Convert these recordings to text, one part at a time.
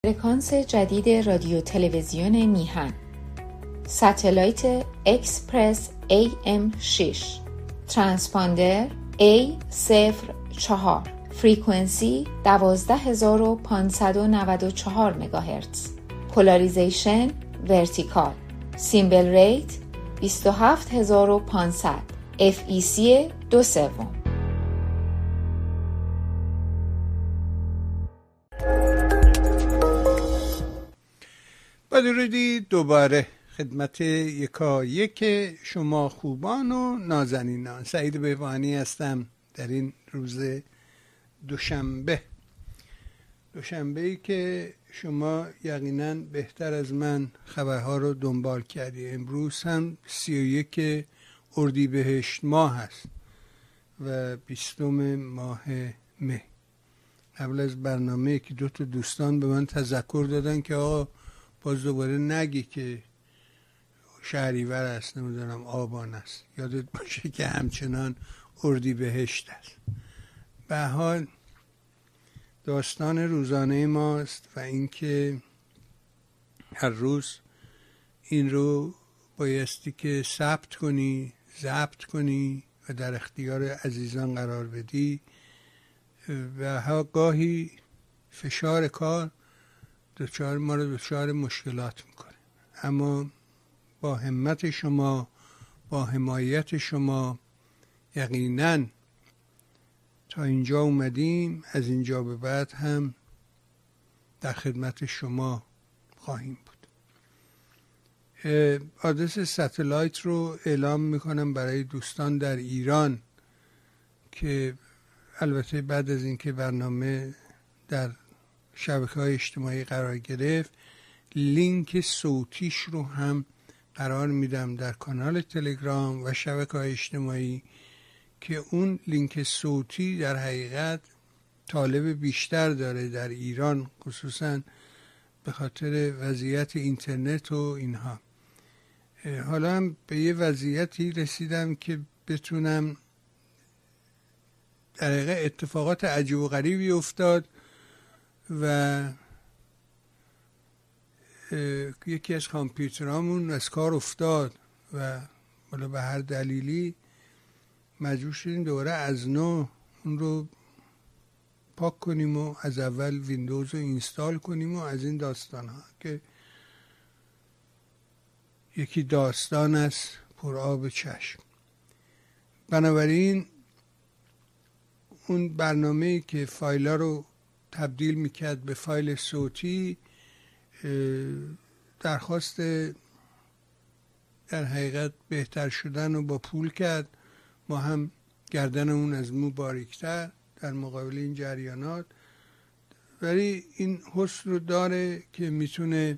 فرکانس جدید رادیو تلویزیون میهن، ستلایت اکسپرس AM6، ترانسپاندر A04، فرکانسی 12594 مگاهرتز، پولاریزیشن ورتیکال، سیمبل ریت 27500، FEC 2/3. با درودی دوباره خدمت یکایک شما خوبان و نازنینان. سعید بهبانی هستم در این روز دوشنبه‌ای که شما یقینا بهتر از من خبرها رو دنبال کردی. امروز هم 31 اردیبهشت ماه هست و 20 ماه مه. قبل از برنامه که 2 دوستان به من تذکر دادن که آقا باز دوباره نگی که شهریور است، نمیدونم آبان است، یادت باشه که همچنان اردیبهشت است. به هر حال داستان روزانه ماست و اینکه هر روز این رو بایستی که ثبت کنی، ضبط کنی و در اختیار عزیزان قرار بدی. و گاهی فشار کار ما رو دچار مشکلات میکنه، اما با همت شما، با حمایت شما یقینا تا اینجا اومدیم. از اینجا به بعد هم در خدمت شما خواهیم بود. آدرس ستلایت رو اعلام میکنم برای دوستان در ایران که البته بعد از اینکه برنامه در شبکه‌های اجتماعی قرار گرفت، لینک صوتیش رو هم قرار میدم در کانال تلگرام و شبکه‌های اجتماعی که اون لینک صوتی در حقیقت طالب بیشتر داره در ایران، خصوصا به خاطر وضعیت اینترنت و اینها. حالا هم به یه وضعیتی رسیدم که بتونم، در حقیقت اتفاقات عجیب و غریبی افتاد و یکی از کامپیوترامون از کار افتاد و حالا به هر دلیلی مجبور شدیم دوباره از نو اون رو پاک کنیم و از اول ویندوز رو اینستال کنیم و از این داستان ها که یکی داستان است پر آب چشم. بنابراین اون برنامه‌ای که فایل‌ها رو تبدیل میکرد به فایل صوتی درخواست در حقیقت بهتر شدن رو با پول کرد. ما هم گردن اون از مو باریکتر در مقابل این جریانات، ولی این حسن رو داره که میتونه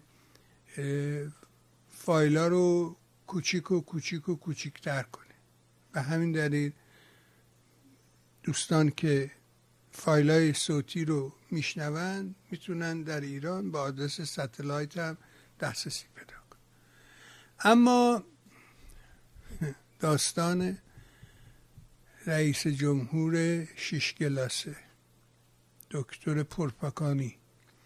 فایل‌ها رو کوچیکتر کنه. به همین دلیل دوستان که فایل‌های صوتی رو میشنون میتونن در ایران با آدرس ستلایت هم دسترسی پیدا کنن. اما داستان رئیس جمهور 6 کلاسه دکتر پرپکانی.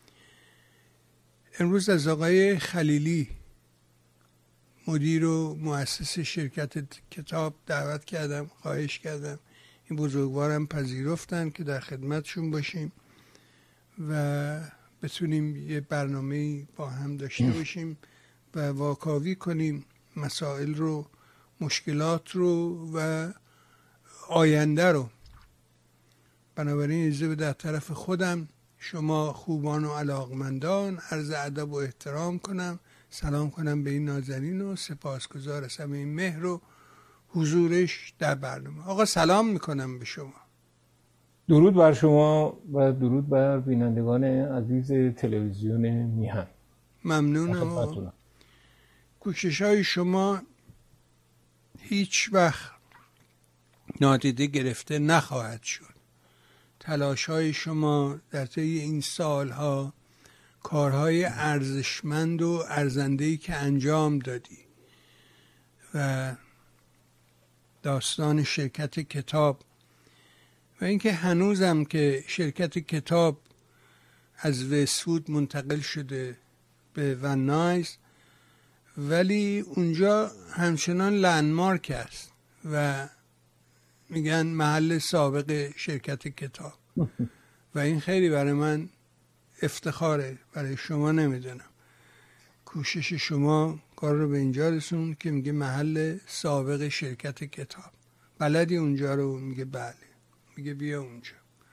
امروز از آقای خلیلی مدیر و مؤسس شرکت کتاب دعوت کردم، خواهش کردم، این بزرگوارم پذیرفتن که در خدمتشون باشیم و بتونیم یه برنامه با هم داشته باشیم و واکاوی کنیم مسائل رو، مشکلات رو و آینده رو. بنابراین اجازه بده در طرف خودم شما خوبان و علاقمندان عرض ادب و احترام کنم، سلام کنم به این نازنین و سپاسگزار از همه این مهر و حضورش در برنامه. آقا سلام میکنم به شما. درود بر شما و درود بر بینندگان عزیز تلویزیون میهن. ممنونم. کوشش های شما هیچ وقت نادیده گرفته نخواهد شد. تلاش های شما در طی این سالها، کارهای ارزشمند و ارزنده‌ای که انجام دادی و داستان شرکت کتاب و اینکه هنوزم که شرکت کتاب از وست‌وود منتقل شده به ون نایز، ولی اونجا همچنان لندمارک است و میگن محل سابق شرکت کتاب و این خیلی برای من افتخاره. برای شما نمیدونم کوشش شما کار رو به اینجا رسون که میگه محل سابق شرکت کتاب. بلدی اونجا رو؟ میگه بله. میگه بیا اونجا.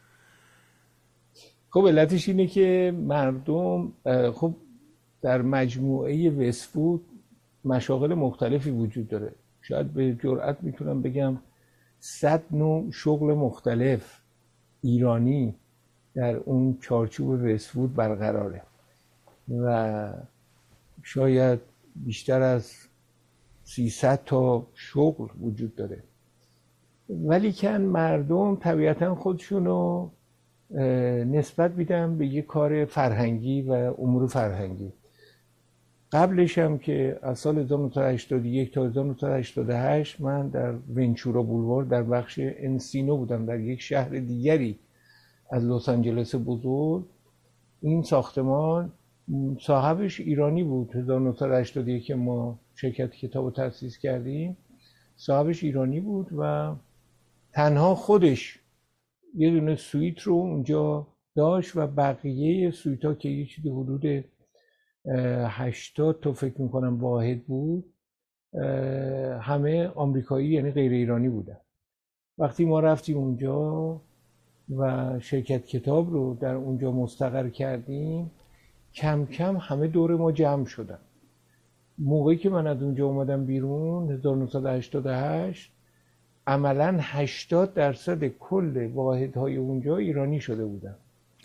خب علتش اینه که مردم خب در مجموعه وست‌وود مشاغل مختلفی وجود داره. شاید به جرئت میتونم بگم 100 نوع شغل مختلف ایرانی در اون چارچوب وست‌وود برقراره و شاید بیشتر از 300 تا شغل وجود داره، ولی که مردم طبیعتا خودشونو نسبت میدن به یه کار فرهنگی و امور فرهنگی. قبلش هم که از سال 1981 تا 1988 من در ونچورا بولوار در بخش انسینو بودم، در یک شهر دیگری از لس آنجلس بزرگ. این ساختمان صاحبش ایرانی بود. 1981 که ما شرکت کتاب رو تأسیس کردیم صاحبش ایرانی بود و تنها خودش یه دونه سویت رو اونجا داشت و بقیه سویت ها که یه چیزی حدود 80 تا فکر میکنم واحد بود همه آمریکایی یعنی غیر ایرانی بودن. وقتی ما رفتیم اونجا و شرکت کتاب رو در اونجا مستقر کردیم کم کم همه دور ما جمع شدن. موقعی که من از اونجا اومدم بیرون 1988 عملاً 80% کل واحدهای اونجا ایرانی شده بودن.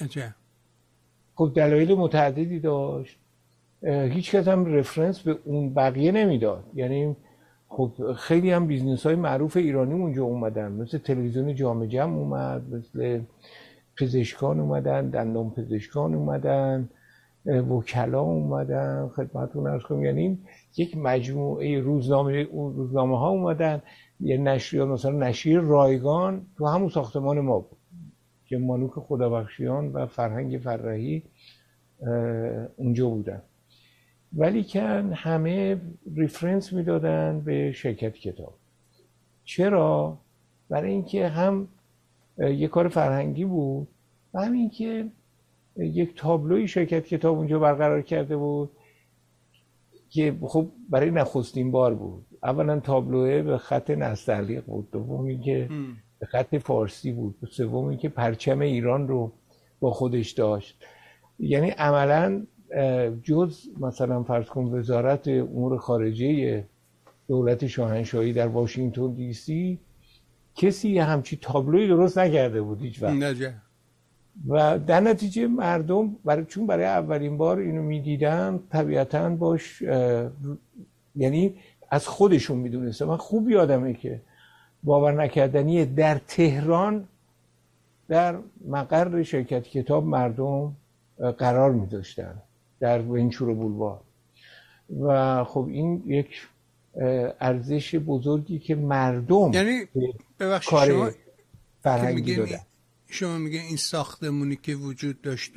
خب دلایل متعددی داشت. هیچ کس هم رفرنس به اون بقیه نمیداد. یعنی خب خیلی هم بیزنس های معروف ایرانی اونجا اومدن، مثل تلویزیون جام جم اومد، مثل پزشکان اومدن، دندان پزشکان اومدن، وکلا اومدن، خدمتتون عرض کنم. یعنی یک مجموعه روزنامه ها اومدن. یه نشریات مثلا نشریه رایگان تو همون ساختمان ما بود که مانوک خدابخشیان و فرهنگ فرحی اونجا بودن، ولی که همه ریفرنس میدادن به شرکت کتاب. چرا؟ برای اینکه هم یه کار فرهنگی بود و همین که یک تابلوی شرکت کتاب اونجا برقرار کرده بود که خب برای نخستین بار بود. اولا تابلوه به خط نستعلیق بود، دومی که به خط فارسی بود، سومی که پرچم ایران رو با خودش داشت. یعنی عملا جز مثلا فرض کن وزارت امور خارجه دولت شاهنشاهی در واشنگتن دی سی کسی همچی تابلوی درست نکرده بود هیچ وقت. و در نتیجه مردم چون برای اولین بار اینو میدیدن طبیعتاً باش یعنی از خودشون میدونستن. من خوب یادمه که باور نکردنیه در تهران در مقر شرکت کتاب مردم قرار میداشتن در ونچورا بولوار و خب این یک ارزش بزرگی که مردم یعنی ببخشید کار فرهنگی دادن. شما میگه این ساختمونی که وجود داشت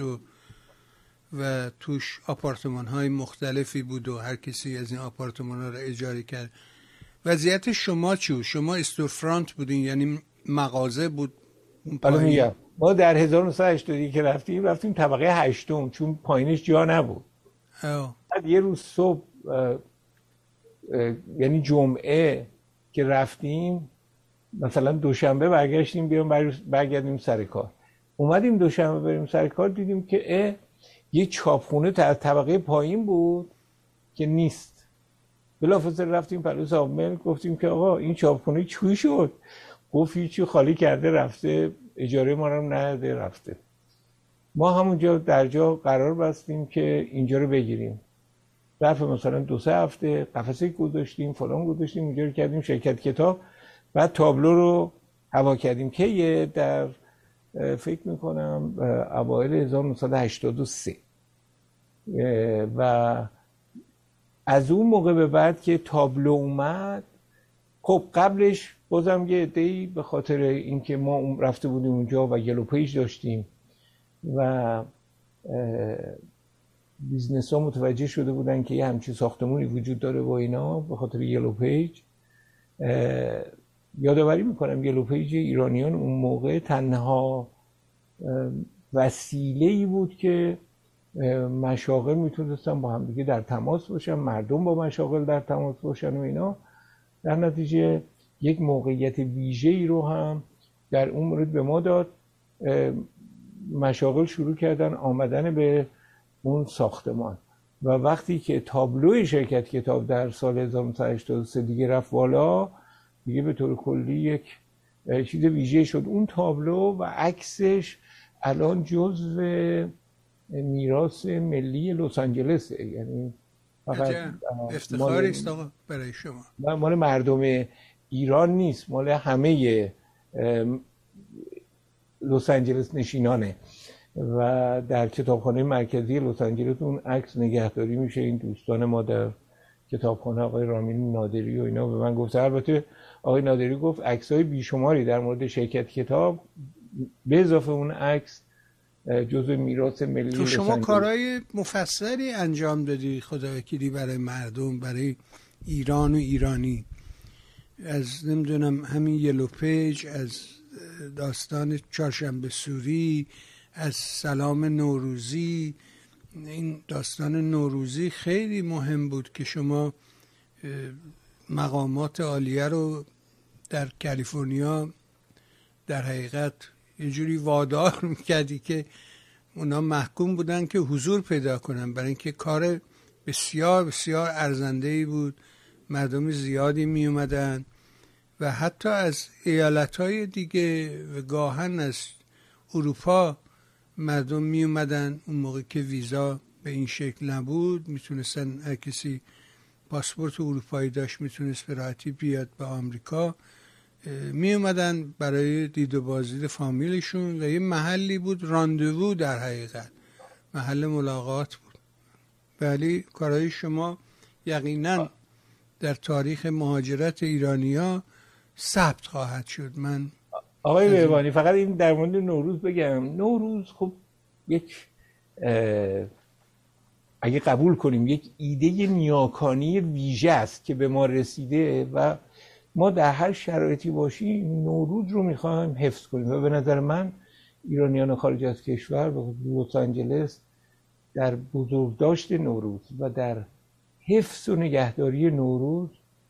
و توش آپارتمان های مختلفی بود و هر کسی از این آپارتمان ها رو اجاره کرد، وضعیت شما چی بود؟ شما استورفرانت بودین یعنی مغازه بود؟ حالا میگم ما در 1981 که رفتیم طبقه 8م چون پایینش جا نبود. بعد یه روز صبح یعنی جمعه که رفتیم مثلا دوشنبه برگشتیم برگردیم سر کار. اومدیم دوشنبه بریم سر کار دیدیم که یه چاپخونه در طبقه پایین بود که نیست. بلافاصله رفتیم پلو سابمل گفتیم که آقا این چاپخونه چی شد؟ گفت هیچی، خالی کرده رفته، اجاره ما رو نداده رفته. ما همونجا در جا قرار بستیم که اینجا رو بگیریم. ظرف مثلا 2-3 هفته قفسه گذاشتیم، فلان گذاشتیم، اینجا رو کردیم شرکت کتاب. بعد تابلو رو هوا کردیم که در فکر میکنم اوایل 1983 و از اون موقع به بعد که تابلو اومد، خب قبلش بازم یه عده‌ای به خاطر اینکه ما رفته بودیم اونجا و یلو پیج داشتیم و بیزنس ها متوجه شده بودن که یه همچین ساختمونی وجود داره و اینا، به خاطر یلو پیج. یادآوری میکنم یلو پیج ایرانیان اون موقع تنها وسیله‌ای بود که مشاغل میتونستن با هم دیگه در تماس باشن، مردم با مشاغل در تماس باشن و اینا. در نتیجه یک موقعیت ویژه‌ای رو هم در اون مورد به ما داد. مشاغل شروع کردن آمدن به اون ساختمان و وقتی که تابلوی شرکت کتاب در سال 1983 دیگه رفت بالا، دیگه به طور کلی یک چیز ویژه شد. اون تابلو و عکسش الان جزو میراث ملی لس آنجلسه، یعنی فقط افتخاری است آقا برای شما. مال مردم ایران نیست، مال همه لس آنجلس نشینانه و در کتابخانه مرکزی لس آنجلس اون عکس نگهداری میشه. این دوستان ما در کتابخانه آقای رامین نادری و اینا به من گفت، البته آقای نادری گفت عکسای بیشماری در مورد شرکت کتاب به اضافه اون عکس جزء میراث ملی. تو شما کارهای مفصلی انجام دادی خدا وکیلی برای مردم، برای ایران و ایرانی، از نمیدونم همین یلو پیج، از داستان چهارشنبه سوری، از سلام نوروزی. این داستان نوروزی خیلی مهم بود که شما مقامات عالیه رو در کالیفرنیا در حقیقت یه جوری وادار میکردی که اونا محکوم بودن که حضور پیدا کنن، برای اینکه کار بسیار بسیار ارزنده‌ای بود. مردم زیادی می اومدن و حتی از ایالت‌های دیگه و گاهن از اروپا مردم می اومدن. اون موقع که ویزا به این شکل نبود، میتونستن هر کسی پاسپورت اروپایی داشت میتونست به راحتی بیاد به آمریکا. می اومدن برای دید و بازدید فامیلشون و یه محلی بود، راندوو، در حقیقت محل ملاقات بود. ولی کارهای شما یقینا در تاریخ مهاجرت ایرانیا ثبت خواهد شد. من آقای بهبانی فقط این در مورد نوروز بگم. نوروز خب یک اگه قبول کنیم یک ایده نیاکانی ویژه است که به ما رسیده و ما در هر شرایطی باشیم نوروز رو میخوایم حفظ کنیم و به نظر من ایرانیان خارج از کشور به لس آنجلس در بزرگداشت نوروز و در حفظ و نگهداری نوروز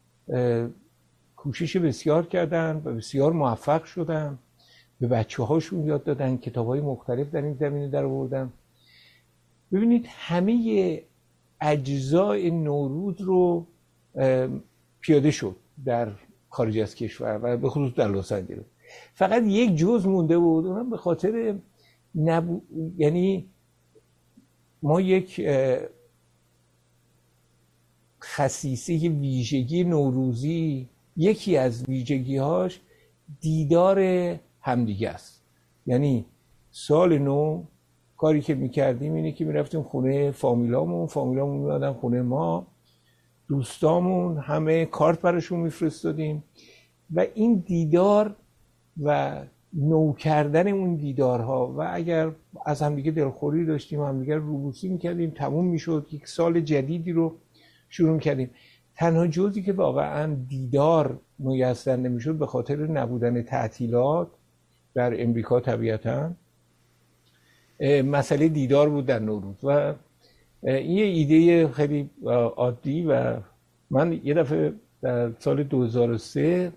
کوشش بسیار کردن و بسیار موفق شدن. به بچه هاشون یاد دادن، کتاب های مختلف در این زمینه در آوردن. ببینید همه اجزای نوروز رو پیاده شد در خارج از کشور و به خصوص در لس آنجلس. فقط یک جزء مونده بود، اونم به خاطر یعنی ما یک خصیصه ویژگی نوروزی، یکی از ویژگی‌هاش دیدار همدیگه است. یعنی سال نو کاری که می‌کردیم اینه که می‌رفتیم خونه فامیلامون می‌اومدن خونه ما، دوستامون همه کارت براشون می‌فرستادیم و این دیدار و نو کردن اون دیدارها و اگر از همدیگه دلخوری داشتیم همدیگه روبوسی می‌کردیم، تموم می‌شد، یک سال جدیدی رو شروع کردیم. تنها جزئی که واقعا دیدار میسر نمیشد به خاطر نبودن تعطیلات در امریکا طبیعتاً مسئله دیدار بود در نوروز و این ایده خیلی عادی. و من یه دفعه در سال 2003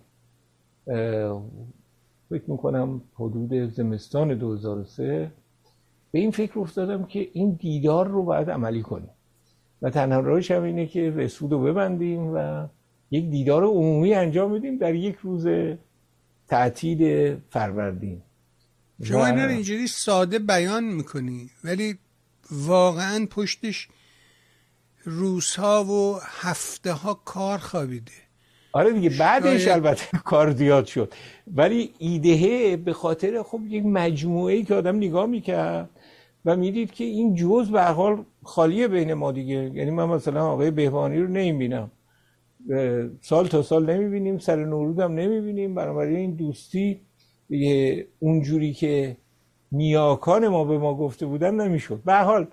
فکر میکنم حدود زمستان 2003 به این فکر افتادم که این دیدار رو باید عملی کنیم و تنها راهش هم اینه که وست‌وود رو ببندیم و یک دیدار عمومی انجام بدیم در یک روز تعطیل فروردین. شما اینا رو اینجوری ساده بیان میکنی ولی واقعا پشتش روزها و هفته ها کار خوابیده. آره دیگه بعدش البته کار زیاد شد ولی ایده به خاطر خب یک مجموعه‌ای که آدم نگاه میکرد و میدید که این جزء به هر حال خالیه بین ما دیگه. یعنی من مثلا آقای بهبانی رو نمیبینم، سال تا سال نمیبینیم، سر نوروز هم نمیبینیم، بنابراین این دوستی اونجوری که نیاکان ما به ما گفته بودن نمیشد. به هر حال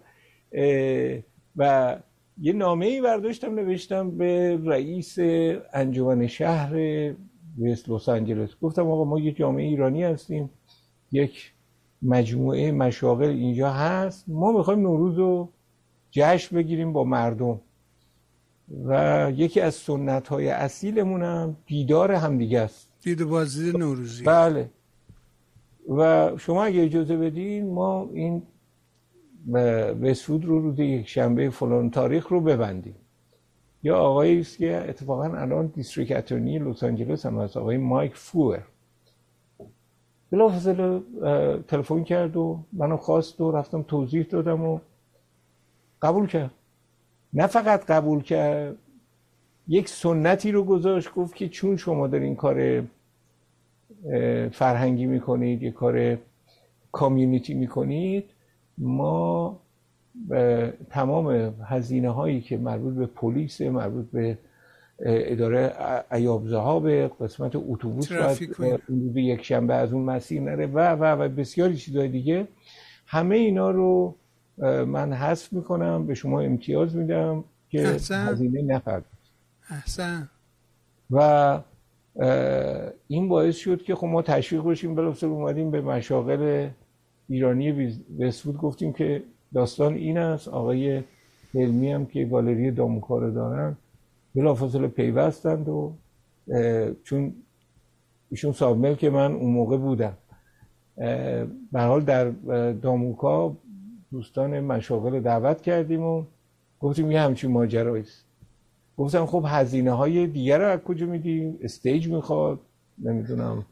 و یه نامه‌ای برداشتم نوشتم به رئیس انجمن شهر وست لس آنجلس. گفتم آقا ما یه جامعه ایرانی هستیم، یک مجموعه مشاغل اینجا هست، ما میخوایم نوروز رو جشن بگیریم با مردم و یکی از سنت‌های اصیلمون هم دیدار همدیگه است. دید بازدید نوروزی. بله. و شما اگه اجازه بدین ما این وست‌وود رو روز یک شنبه فلان تاریخ رو ببندیم. یا آقایی است که اتفاقا الان دیستریکت اترنی لس آنجلس هم هست، آقای مایک فوئر، بلافاصله تلفن کرد و منو خواست و رفتم توضیح دادم و قبول کرد. نه فقط قبول کرد، یک سنتی رو گذاشت، گفت که چون شما دارین کار فرهنگی میکنید، یک کار کامیونیتی میکنید، ما تمام هزینه هایی که مربوط به پلیس، مربوط به اداره عیاب ذهاب، قسمت اتوبوس باید روز یک شنبه از اون مسیر نره و بسیاری چیزهای دیگه، همه اینا رو من حذف میکنم، به شما امتیاز میدم که هزینه نپردازید. احسن. و این باعث شد که خب ما تشویق بشیم، بلافاصله اومدیم به مشاغل ایرانی وست‌وود گفتیم که داستان این است. آقای علمی هم که گالری داموکا رو دارن بلافاصله پیوستند و چون ایشون صاحب که من اون موقع بودم، به هر حال در داموکا دوستان مشاغل دعوت کردیم و گفتیم یه همچین ماجرایی است. گفتم خب هزینه های دیگر رو از کجا میدیم؟ استیج میخواد، نمیدونم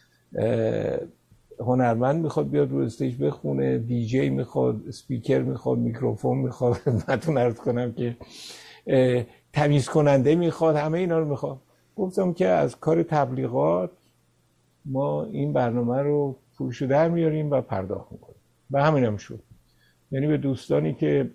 هنرمند میخواد بیاد رو استیج بخونه، دیجی میخواد، اسپیکر میخواد، میکروفون میخواد، خدمتتون عرض کنم که تمیز کننده میخواد، همه اینا رو میخواد. گفتم که از کار تبلیغات ما این برنامه رو پولشو در میاریم و پرداخت میکنیم. و همین هم شد. یعنی به دوستانی که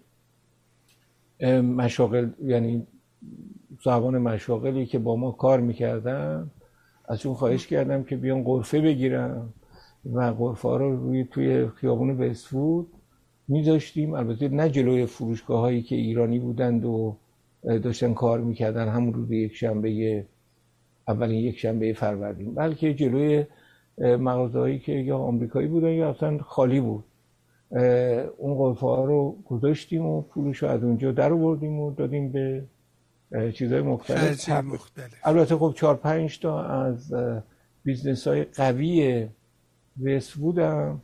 مشاغل، یعنی صاحبان مشاغلی که با ما کار میکردن، ازشون خواهش کردم که بیان غرفه بگیرن و غرفه ها رو توی خیابون وست‌وود میذاشتیم. البته نه جلوی فروشگاه هایی که ایرانی بودند و داشتن کار میکردن همون روز یک شنبه، اولین یک شنبه فروردین، بلکه جلوی مغازه هایی که یا آمریکایی بودن یا اصلا خالی بود. اون غرفه ها رو گذاشتیم و پولش رو از اونجا در آوردیم و دادیم به چیزهای مختلف. البته خب 4-5 تا از بیزنس های قوی وست‌وود هم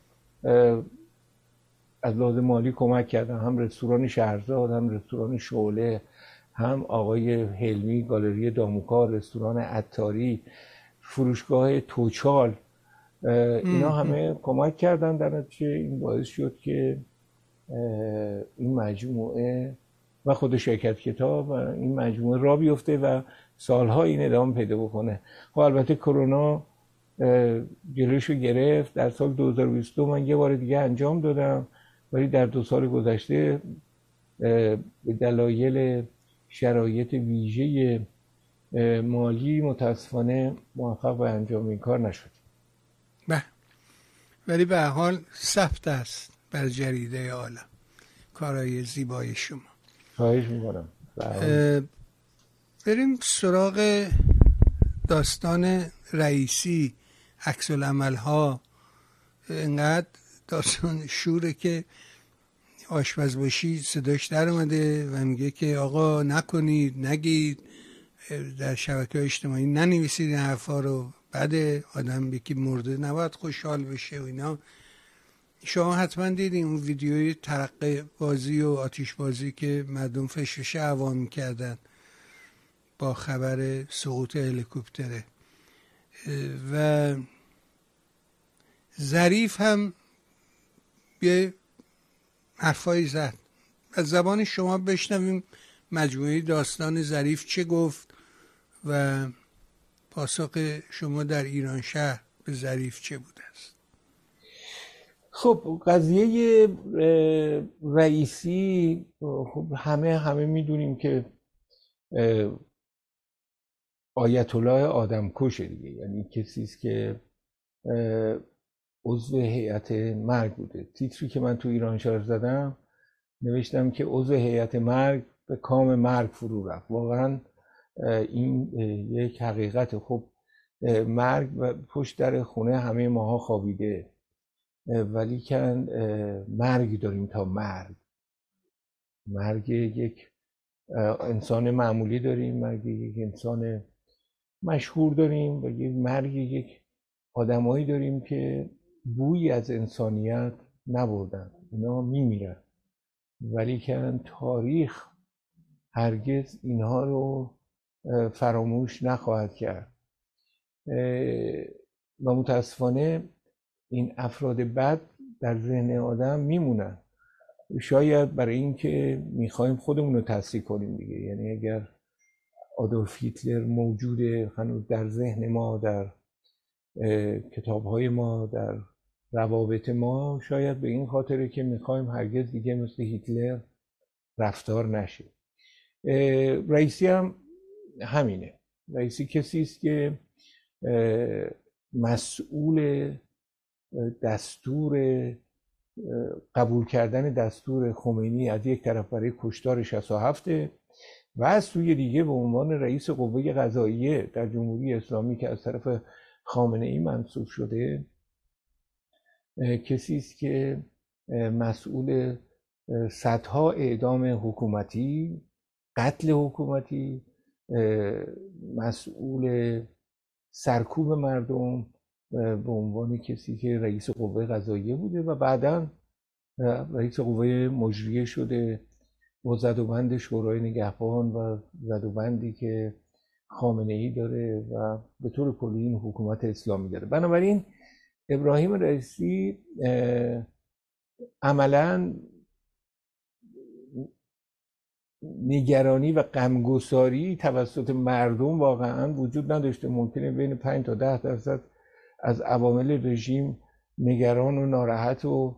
از لحاظ مالی کمک کردن، هم رستوران شهرزاد، هم رستوران شعله، هم آقای حلمی گالری داموکا، رستوران عطاری، فروشگاه توچال، اینا همه کمک کردن. در نتیجه این باعث شد که این مجموعه و خود شرکت کتاب و این مجموعه راه بیفته و سالها این ادامه پیدا بکنه. خب البته کرونا جلوشو گرفت. در سال 2022 من یه بار دیگه انجام دادم، ولی در 2 سال گذشته به دلایل شرایط ویژه مالی متاسفانه موفق به انجام این کار نشد. ولی به هر حال ثبت است بر جریده عالم کارهای زیبای شما. خواهش میکنم. بریم سراغ داستان رئیسی، عکس العمل ها. اینقدر داستان شوره که آشپز باشی صداش در اومده و میگه که آقا نکنید، نگید، در شبکه‌های اجتماعی ننویسید این حرفا رو، بعد آدم یکی مرده نباید خوشحال بشه و اینا. شما حتما دیدین اون ویدیوی ترقه بازی و آتیش بازی که مردم فشفش عوام میکردن با خبر سقوط هلیکوپتره. و ظریف هم یه حرفایی زد. از زبان شما بشنویم مجموعه داستان ظریف چه گفت و پاسخ شما در ایران شهر به ظریف چه بوده است. خب قضیه رئیسی، خب همه میدونیم که آیت الله آدم کشه دیگه، یعنی کسی است که عضو هیئت مرگ بوده. تیتری که من تو ایران شهر زدم نوشتم که عضو هیئت مرگ به کام مرگ فرو رفت. واقعا این یک حقیقت. خب مرگ پشت در خونه همه ماها خوابیده، ولی کن مرگ داریم تا مرگ یک انسان معمولی داریم، مرگ یک انسان مشهور داریم و مرگ یک آدمایی داریم که بویی از انسانیت نبردن، اینا میمیرن، ولی کن تاریخ هرگز اینها رو فراموش نخواهد کرد و متاسفانه این افراد بد در ذهن آدم میمونن. شاید برای اینکه میخوایم خودمون رو تصحیح کنیم دیگه. یعنی اگر آدولف هیتلر موجوده هنوز در ذهن ما، در کتاب‌های ما، در روابط ما، شاید به این خاطره که میخوایم هرگز دیگه مثل هیتلر رفتار نشه. رئیسی هم همینه. رئیسی کسی است که مسئول دستور قبول کردن دستور خمینی از یک طرف برای کشتار 67 و از سوی دیگه به عنوان رئیس قوه قضاییه در جمهوری اسلامی که از طرف خامنه ای منصوب شده کسی است که مسئول صدها اعدام حکومتی، قتل حکومتی، مسئول سرکوب مردم به عنوان کسی که رئیس قوه قضاییه بوده و بعداً رئیس قوه مجریه شده با زدوبند شورای نگهبان و زدوبندی که خامنه ای داره و به طور کلی این حکومت اسلامی داره. بنابراین ابراهیم رئیسی عملاً نگرانی و غمگساری توسط مردم واقعاً وجود نداشته. ممکنه بین 5 تا 10% از عوامل رژیم نگران و ناراحت و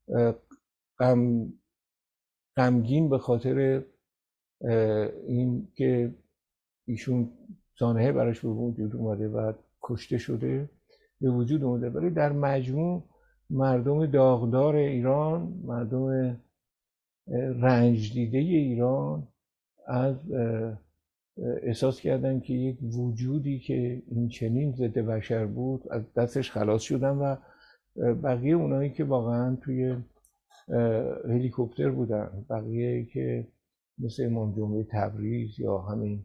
غمگین به خاطر این که ایشون سانحه براش به وجود اومده و کشته شده به وجود اومده، ولی در مجموع مردم داغدار ایران، مردم رنج دیده ایران از احساس کردن که یک وجودی که این چنین ضد بشر بود از دستش خلاص شدن و بقیه اونایی که واقعا توی هلیکوپتر بودن، بقیه که مثل امام جمعه تبریز یا همین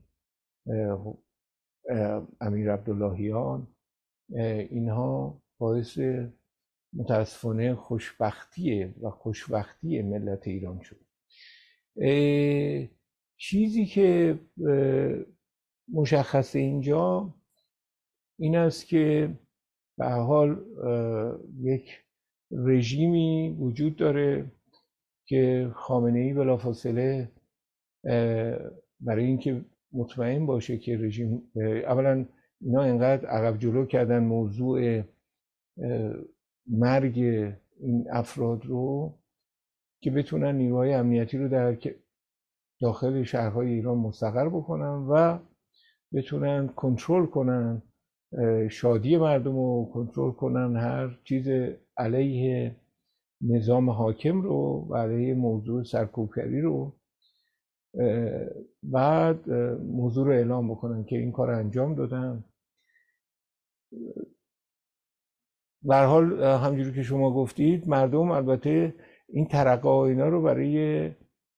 امیر عبداللهیان، اینها باعث متاسفانه خوشبختی ملت ایران شد. چیزی که مشخصه اینجا این است که به هر حال یک رژیمی وجود داره که خامنه ای بلافاصله برای اینکه مطمئن باشه که رژیم، اولا اینا اینقدر عقب جلو کردن موضوع مرگ این افراد رو که بتونن نیروهای امنیتی رو در داخل شهرهای ایران مستقر بکنن و بتونن کنترل کنن شادی مردم رو، کنترل کنن هر چیز علیه نظام حاکم رو و علیه موضوع سرکوبگری رو، بعد موضوع رو اعلام بکنن که این کار انجام دادن. به هر حال همونجوری که شما گفتید مردم البته این ترقه ها اینا رو برای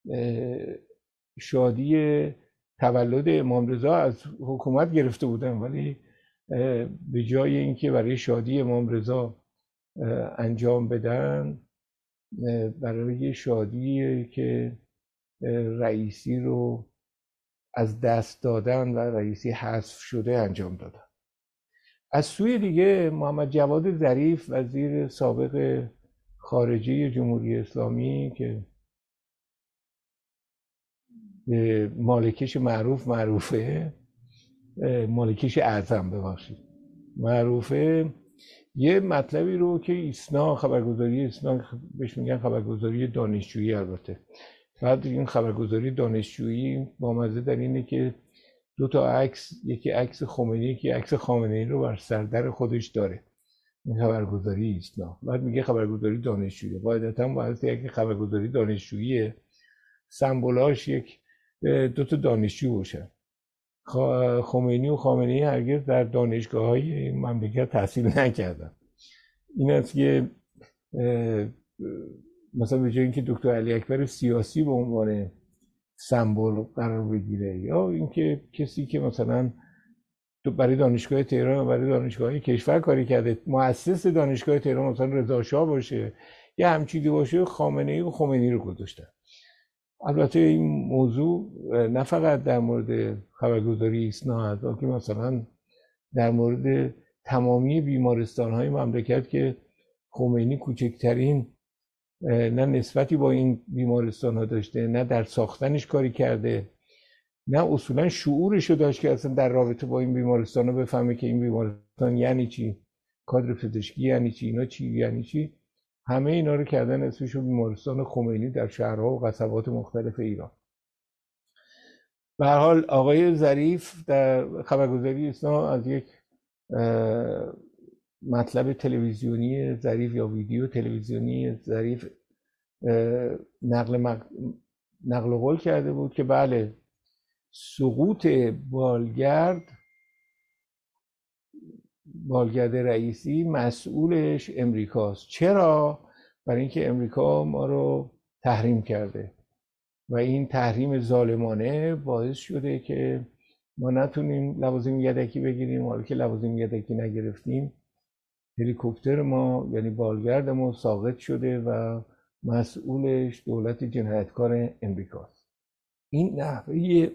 شادی تولد امام رضا از حکومت گرفته بودن، ولی به جای اینکه برای شادی امام رضا انجام بدن، برای شادی که رئیسی رو از دست دادن و رئیسی حذف شده انجام دادن. از سوی دیگه محمد جواد ظریف وزیر سابق خارجه جمهوری اسلامی که مالکش معروفه، مالکش اعظم ببخشید معروفه، یه مطلبی رو که ایسنا، خبرگزاری ایسنا بهش میگن خبرگزاری دانشجویی، البته بعد این خبرگزاری دانشجویی بامزه در اینه که 2 تا عکس، یکی عکس خمینی یکی عکس خامنه ای رو بر سردر خودش داره این خبرگزاری است. نه بعد میگه خبرگزاری دانشجویی. قاعدتا باید یک خبرگزاری دانشجویی سمبولاش یک دو تا دانشجو باشن. خمینی و خامنه‌ای هرگز در دانشگاه‌های این مملکت تحصیل نکردن. این است که مثلا به جای اینکه دکتر علی اکبر سیاسی به عنوان سمبل قرار بگیره، یا اینکه کسی که مثلا برای دانشگاه تهران و برای دانشگاه کشور کاری کرده، مؤسس دانشگاه تهران مثلا رضا شاه باشه یا همچینی باشه، خامنه‌ای و خمینی رو گذاشتن. البته این موضوع نه فقط در مورد خبرگزاری ایسنا هست، بلکه مثلا در مورد تمامی بیمارستان‌های مملکت که خمینی کوچکترین نه نسبتی با این بیمارستان‌ها داشته، نه در ساختنش کاری کرده، نه اصولا شعورشو داشت که اصلا در رابطه با این بیمارستان‌ها بفهمه که این بیمارستان یعنی چی، کادر پزشکی یعنی چی، اینا چی یعنی چی. همه اینا رو کردن اسمشو بیمارستان خمینی در شهرها و قصبات مختلف ایران. به هر حال آقای ظریف در خبرگزاری ایسنا از یک مطلب تلویزیونی ظریف یا ویدیو تلویزیونی ظریف نقل قول کرده بود که بله، سقوط بالگرد رئیسی مسئولش امریکاست. چرا؟ برای اینکه امریکا ما رو تحریم کرده و این تحریم ظالمانه باعث شده که ما نتونیم لوازم یدکی بگیریم. حالا که لوازم یدکی نگرفتیم، هلیکوپتر ما یعنی بالگرد ما ساقط شده و مسئولش دولت جنایتکار امریکاست. این نحوه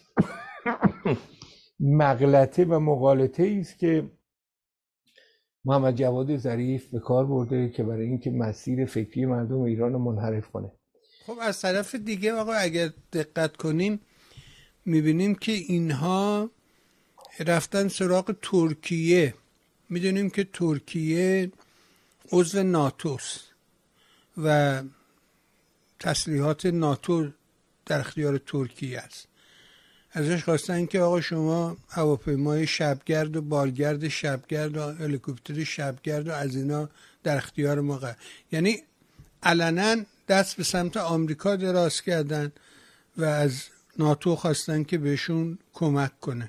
مغلطه و مغالطه است که محمد جواد ظریف به کار برده که برای اینکه مسیر فکری مردم ایران رو منحرف کنه. خب از طرف دیگه آقا اگر دقت کنیم میبینیم که اینها رفتن سراغ ترکیه. میدونیم که ترکیه عضو ناتوست و تسلیحات ناتو در اختیار ترکیه است. ازش خواستن که آقا شما هواپیمای شبگرد و بالگرد شبگرد و هلیکوپتر شبگرد و از اینا در اختیار ما قرار، یعنی علنا دست به سمت آمریکا دراز کردن و از ناتو خواستن که بهشون کمک کنه.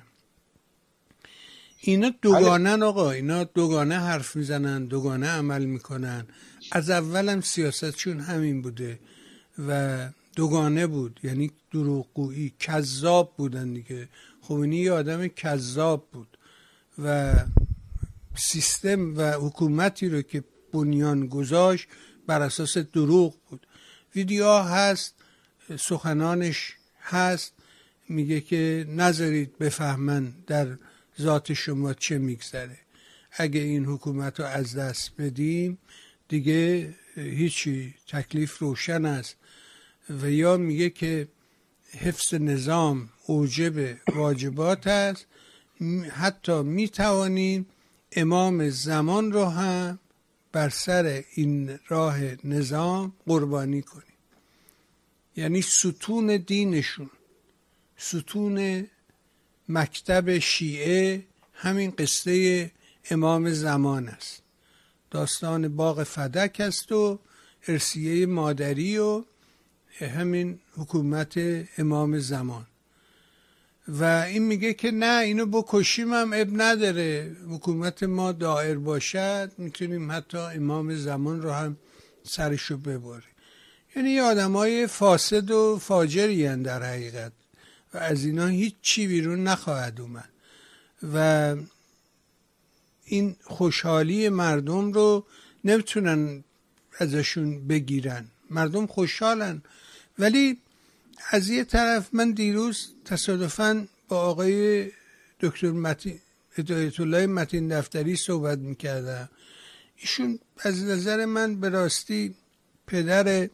اینا دوگانن آقا، اینا دوگانه حرف میزنن، دوگانه عمل میکنن. از اولم سیاستشون همین بوده و دوگانه بود، یعنی دروغگویی، کذاب بودن دیگه. خمینی یه آدم کذاب بود و سیستم و حکومتی رو که بنیان گذاشت بر اساس دروغ بود. ویدیوها هست، سخنانش هست، میگه که نذارید بفهمن در ذات شما چه میگذره. اگه این حکومت رو از دست بدیم دیگه هیچی، تکلیف روشن است. و یا میگه که حفظ نظام اوجب واجبات است، حتی میتوانیم امام زمان رو هم بر سر این راه نظام قربانی کنیم. یعنی ستون دینشون، ستون مکتب شیعه همین قصه امام زمان است. داستان باغ فدک است و ارثیه مادری و همین حکومت امام زمان. و این میگه که نه، اینو بکشیم هم اب نداره، حکومت ما دایر باشد میتونیم حتی امام زمان رو هم سرشو ببریم. یعنی یه آدمای فاسد و فاجری هستند در حقیقت و از اینا هیچ چی بیرون نخواهد اومد و این خوشحالی مردم رو نمیتونن ازشون بگیرن. مردم خوشحالن. ولی از یه طرف من دیروز تصادفاً با آقای دکتر هدایت الله متین دفتری صحبت میکردم. ایشون از نظر من به راستی پدر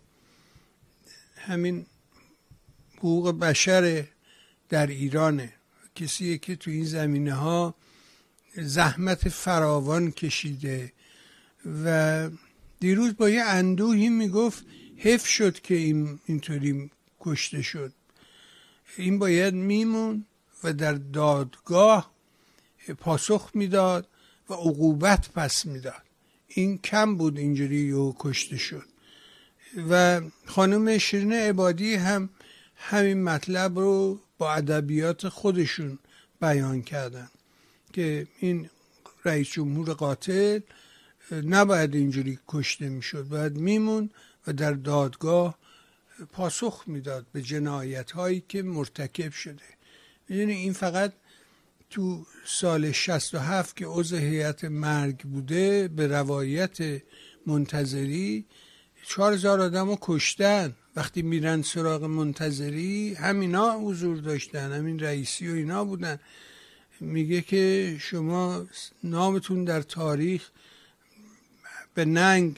همین حقوق بشر در ایرانه، کسیه که تو این زمینه ها زحمت فراوان کشیده و دیروز با یه اندوهی میگفت حیف شد که اینطوری کشته شد، این باید میمون و در دادگاه پاسخ میداد و عقوبت پس میداد. این کم بود اینجوری کشته شد. و خانم شیرین عبادی هم همین مطلب رو با ادبیات خودشون بیان کردن که این رئیس جمهور قاتل نباید اینجوری کشته میشد، باید میمون و در دادگاه پاسخ میداد به جنایت هایی که مرتکب شده. میدونی این فقط تو سال 67 که عضو هیئت مرگ بوده به روایت منتظری 4000 آدم رو کشتن. وقتی میرن سراغ منتظری همینا حضور داشتن، همین رئیسی و اینا بودن. میگه که شما نامتون در تاریخ به ننگ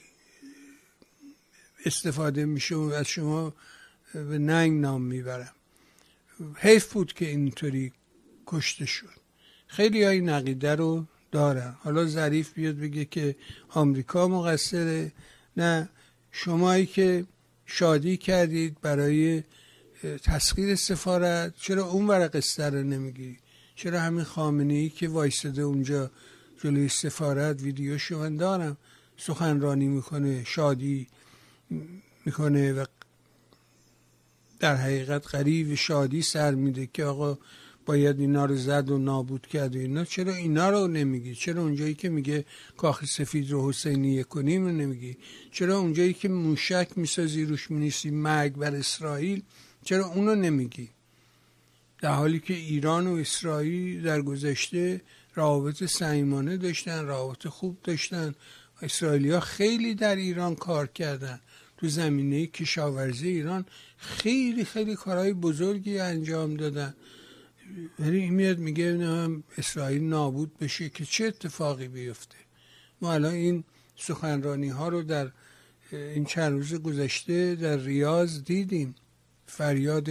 استفاده میشه و از شما به ننگ نام میبرم. حیف بود که اینطوری کشته شد. خیلی های نقیده رو دارن. حالا ظریف بیاد بگه که آمریکا مقصره. نه، شمایی که شادی کردید برای تسخیر سفارت، چرا اون ور قصه رو نمیگی؟ چرا همین خامنه‌ای که وایساده اونجا جلوی سفارت، ویدیوشو من دارم، سخنرانی میکنه، شادی میکنه و در حقیقت غریو شادی سر میده که آقا باید اینا رو زد و نابود کرد و اینا، چرا اینا رو نمیگی؟ چرا اونجایی که میگه کاخ سفید رو حسینیه کنیم رو نمیگی؟ چرا اونجایی که موشک میسازی روش مینیسی مرگ بر اسرائیل، چرا اونو نمیگی؟ در حالی که ایران و اسرائیل در گذشته روابط صمیمانه داشتن، روابط خوب داشتن. اسرائیلیا خیلی در ایران کار کردن، تو زمینه کشاورزی ایران خیلی خیلی کارهای بزرگی انجام دادن. ولی این میاد میگه اسرائیل نابود بشه که چه اتفاقی بیفته. ما الان این سخنرانی ها رو در این چند روز گذشته در ریاض دیدیم. فریاد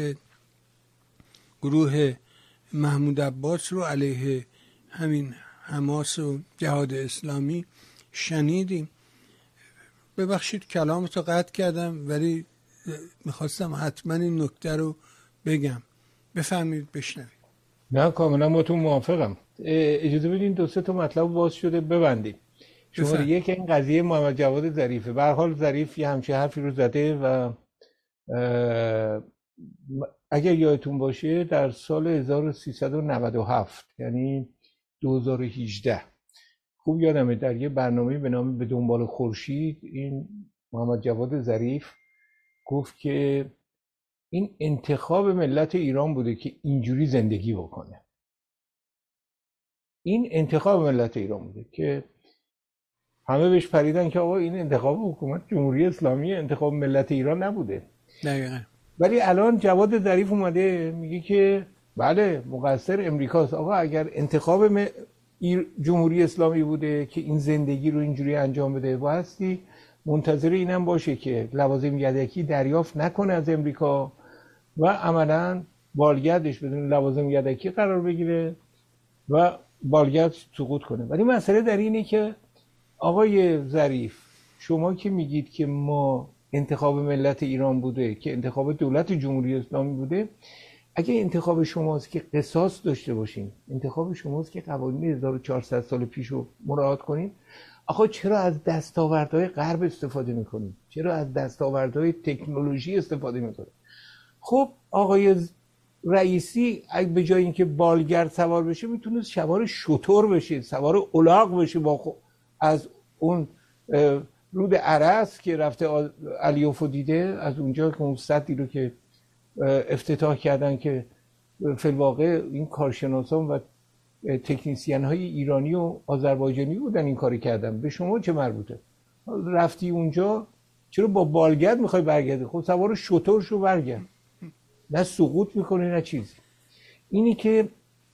گروه محمود عباس رو علیه همین حماس و جهاد اسلامی شنیدیم. ببخشید کلامتو قطع کردم، ولی میخواستم حتما این نکته رو بگم. بفهمید بشنوید. نه کاملا با تو موافقم. اجازه بدین دو سه تا مطلب باز شده ببندیم. شماره یک این قضیه محمد جواد ظریفه. به هر حال ظریف یه همچین حرفی رو زده و اگر یادتون باشه در سال 1397 یعنی 2018 خوب یادمه در یه برنامه به نام به دنبال خورشید این محمد جواد ظریف گفت که این انتخاب ملت ایران بوده که اینجوری زندگی بکنه. این انتخاب ملت ایران بوده که همه بهش پریدن که آقا این انتخاب حکومت جمهوری اسلامی، انتخاب ملت ایران نبوده. دقیقاً. ولی الان جواد ظریف اومده میگه که بله مقصر امریکاست. آقا اگر انتخاب جمهوری اسلامی بوده که این زندگی رو اینجوری انجام بده، بایستی منتظر اینم باشه که لوازم یدکی دریافت نکنه از امریکا و عملاً بالگردش بدون لوازم یدکی قرار بگیره و بالگرد سقوط کنه. ولی مسئله در اینه که آقای ظریف شما که میگید که ما انتخاب ملت ایران بوده که انتخاب دولت جمهوری اسلامی بوده، اگه انتخاب شماست که قصاص داشته باشین، انتخاب شماست که قوانین 1400 سال پیش رو مراعات کنین، آقا چرا از دستاوردهای غرب استفاده میکنید؟ چرا از دستاوردهای تکنولوژی استفاده میکنید؟ خب آقای رئیسی اگه به جای اینکه بالگرد سوار بشه میتونه سوار شتر بشه، سوار الاغ بشه، با از اون رود عرس که رفته الیوفو دیده، از اونجا که اون سدی رو که افتتاح کردن که فی الواقع این کارشناسان و تکنیسین های ایرانی و آذربایجانی بودن این کاری کردن، به شما چه مربوطه؟ رفتی اونجا چرا با بالگرد میخوای برگردی؟ خب سوار شتر شو برگرد، نه سقوط میکنه نه چیزی. اینی که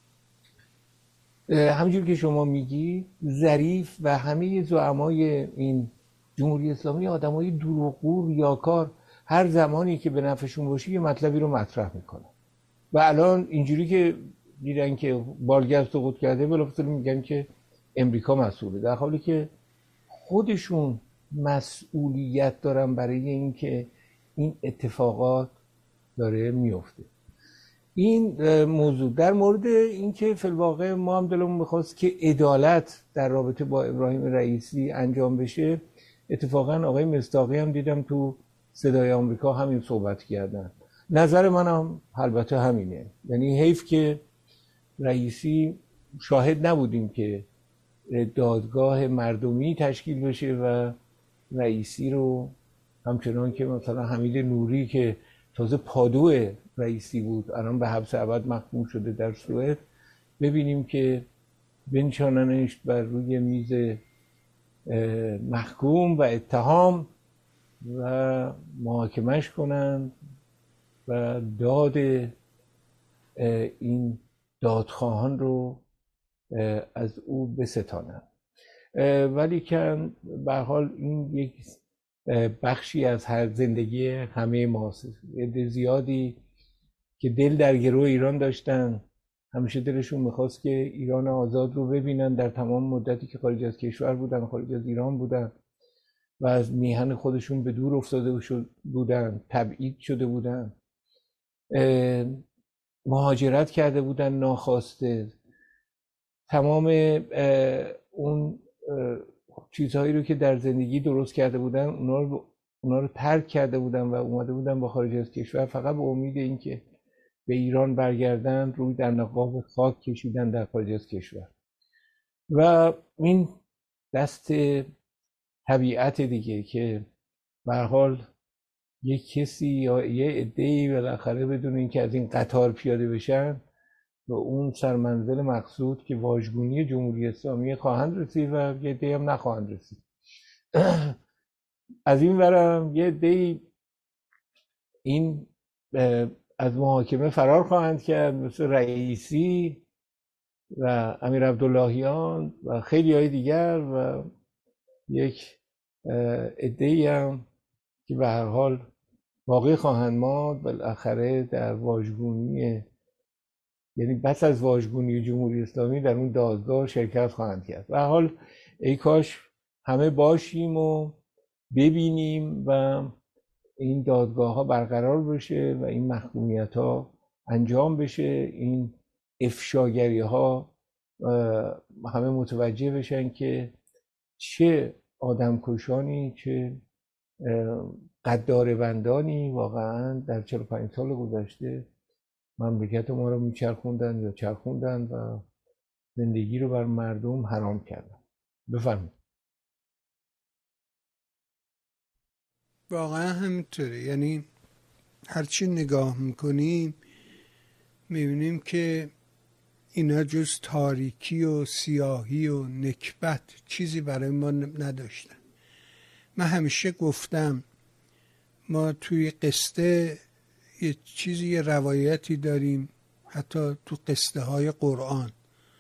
همونجور که شما میگی ظریف و همه زعمای این جمهوری اسلامی آدمای دروغگو، ریاکار، هر زمانی که به نفعشون باشه یه مطلبی رو مطرح میکنن و الان اینجوری که دیدن که بالگرد سقوط کرده بلافاصله میگن که امریکا مسئوله، در حالی که خودشون مسئولیت دارن برای اینکه این اتفاقات داره میفته. این موضوع در مورد اینکه فی الواقع ما هم دلمون می‌خواست که عدالت در رابطه با ابراهیم رئیسی انجام بشه، اتفاقا آقای مصداقی هم دیدم تو صدای آمریکا همین صحبت کردن. نظر من هم البته همینه، یعنی حیف که رئیسی شاهد نبودیم که دادگاه مردمی تشکیل بشه و رئیسی رو همچنان که مثلا حمید نوری که تازه پادو رئیسی بود الان به حبس ابد محکوم شده در سوئد، ببینیم که بنشاننش بر روی میز محکوم و اتهام و محاکمش کنند و داد این دادخواهان رو از او بستانند. ولی که به هر حال این یک بخشی از هر زندگی همه ماست. عده زیادی که دل در گروه ایران داشتن، همیشه دلشون میخواست که ایران آزاد رو ببینن، در تمام مدتی که خارج از کشور بودن، خارج از ایران بودن و از میهن خودشون به دور افتاده بودن، تبعید شده بودن، مهاجرت کرده بودن ناخواسته، تمام اون چیزهایی رو که در زندگی درست کرده بودن اونا رو ترک کرده بودن و اومده بودن با خارج از کشور فقط به امید اینکه به ایران برگردن، روی در نقاب خاک کشیدن در خارج از کشور. و این دست طبیعت دیگه که به هر حال یک کسی یا یه عده‌ای بالاخره بدون اینکه از این قطار پیاده بشن به اون سرمنزل مقصود که واژگونی جمهوری اسلامی خواهند رسید و یه عده‌ای هم نخواهند رسید. از این ورم یه عده‌ای این از محاکمه فرار خواهند کرد، مثل رئیسی و امیر عبداللهیان و خیلی های دیگر، و یک عده‌ای هم که به هر حال باقی خواهند ماند بالاخره در واژگونی، یعنی بس از واژگونی جمهوری اسلامی در اون دادگاه شرکت خواهند کرد. به هر حال ای کاش همه باشیم و ببینیم و این دادگاه ها برقرار بشه و این محکومیت ها انجام بشه، این افشاگری ها همه متوجه بشن که چه آدمکشانی، چه قداروندانی واقعا در 45 سال گذشته مملکت ما رو میچرخوندن یا چرخوندن و زندگی رو بر مردم حرام کردن. بفرمایید. واقعا همینطوره، یعنی هرچی نگاه میکنیم میبینیم که اینا جز تاریکی و سیاهی و نکبت چیزی برای ما نداشتن. من همیشه گفتم ما توی قصه یه روایتی داریم، حتی تو قصه های قرآن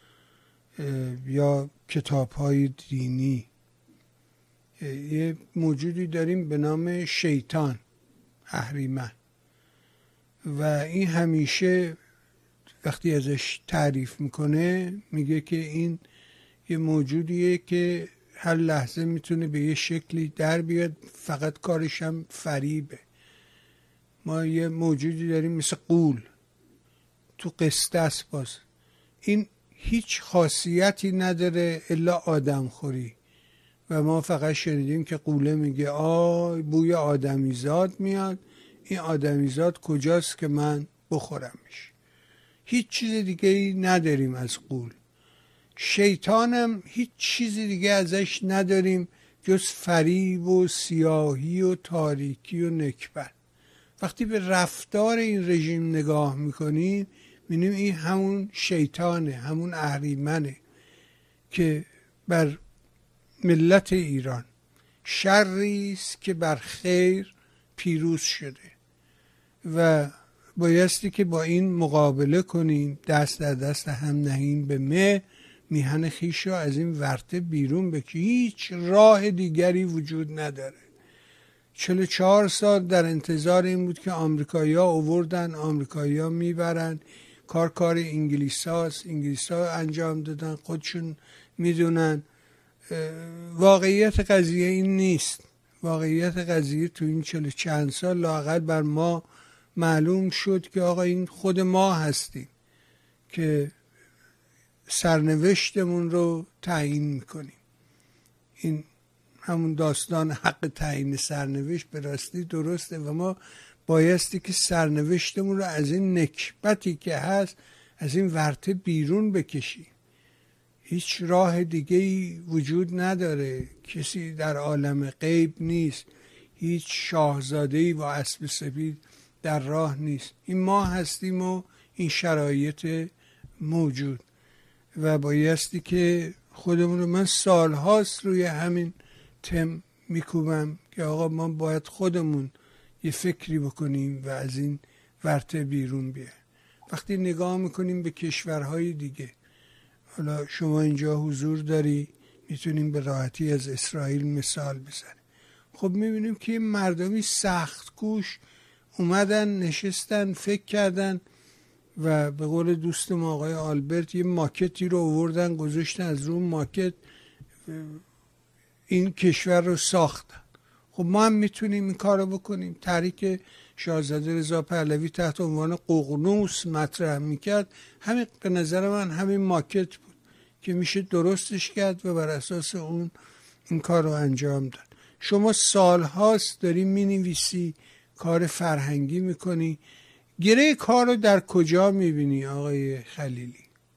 یا کتاب های دینی، یه موجودی داریم به نام شیطان، اهریمن، و این همیشه وقتی ازش تعریف میکنه میگه که این یه موجودیه که هر لحظه میتونه به یه شکلی در بیاد، فقط کارش هم فریبه. ما یه موجودی داریم مثل غول، تو قصه است، باز این هیچ خاصیتی نداره الا آدم خوری، و ما فقط شنیدیم که غوله میگه آی بوی آدمیزاد میاد، این آدمیزاد کجاست که من بخورمش. هیچ چیز دیگه ای نداریم از غول. شیطانم هیچ چیز دیگه ازش نداریم جز فریب و سیاهی و تاریکی و نکبت. وقتی به رفتار این رژیم نگاه میکنیم می‌بینیم این همون شیطانه، همون اهریمنه که بر ملت ایران شری است که بر خیر پیروز شده و بایستی که با این مقابله کنیم، دست در دست هم نهیم به میهن خویش را از این ورطه بیرون بکشیم. هیچ راه دیگری وجود نداره. 44 سال در انتظار این بود که آمریکایی‌ها آوردن، آمریکایی‌ها میبرن، کار انگلیس‌هاست، انگلیس‌ها انجام دادن، خودشون میدونن. واقعیت قضیه این نیست. واقعیت قضیه تو این 40 چند سال لااقل بر ما معلوم شد که آقا این خود ما هستیم که سرنوشتمون رو تعیین میکنیم. این همون داستان حق تعیین سرنوشت به راستی درسته و ما بایستی که سرنوشتمون رو از این نکبتی که هست از این ورطه بیرون بکشیم. هیچ راه دیگه‌ای وجود نداره، کسی در عالم غیب نیست، هیچ شاهزاده‌ای با اسب سپید در راه نیست. این ما هستیم و این شرایط موجود و بایستی که خودمون رو، من سالهاست روی همین تم میکوبم که آقا ما باید خودمون یه فکری بکنیم و از این ورطه بیرون بیایم. وقتی نگاه میکنیم به کشورهای دیگه، حالا شما اینجا حضور داری میتونیم به راحتی از اسرائیل مثال بزنیم، خب میبینیم که مردمی سخت کوش اومدن نشستن فکر کردن و به قول دوست ما آقای آلبرت یه ماکتی رو آوردن گذاشتن، از رو ماکت این کشور رو ساختن. خب ما هم میتونیم این کار رو بکنیم. تحریک شاهزاده رضا پهلوی تحت عنوان ققنوس مطرح میکرد، همین به نظر من همین ماکت بود که میشه درستش کرد و بر اساس اون این کار رو انجام داد. شما سالهاست داری مینویسی، کار فرهنگی میکنی، گره کار رو در کجا میبینی آقای خلیلی؟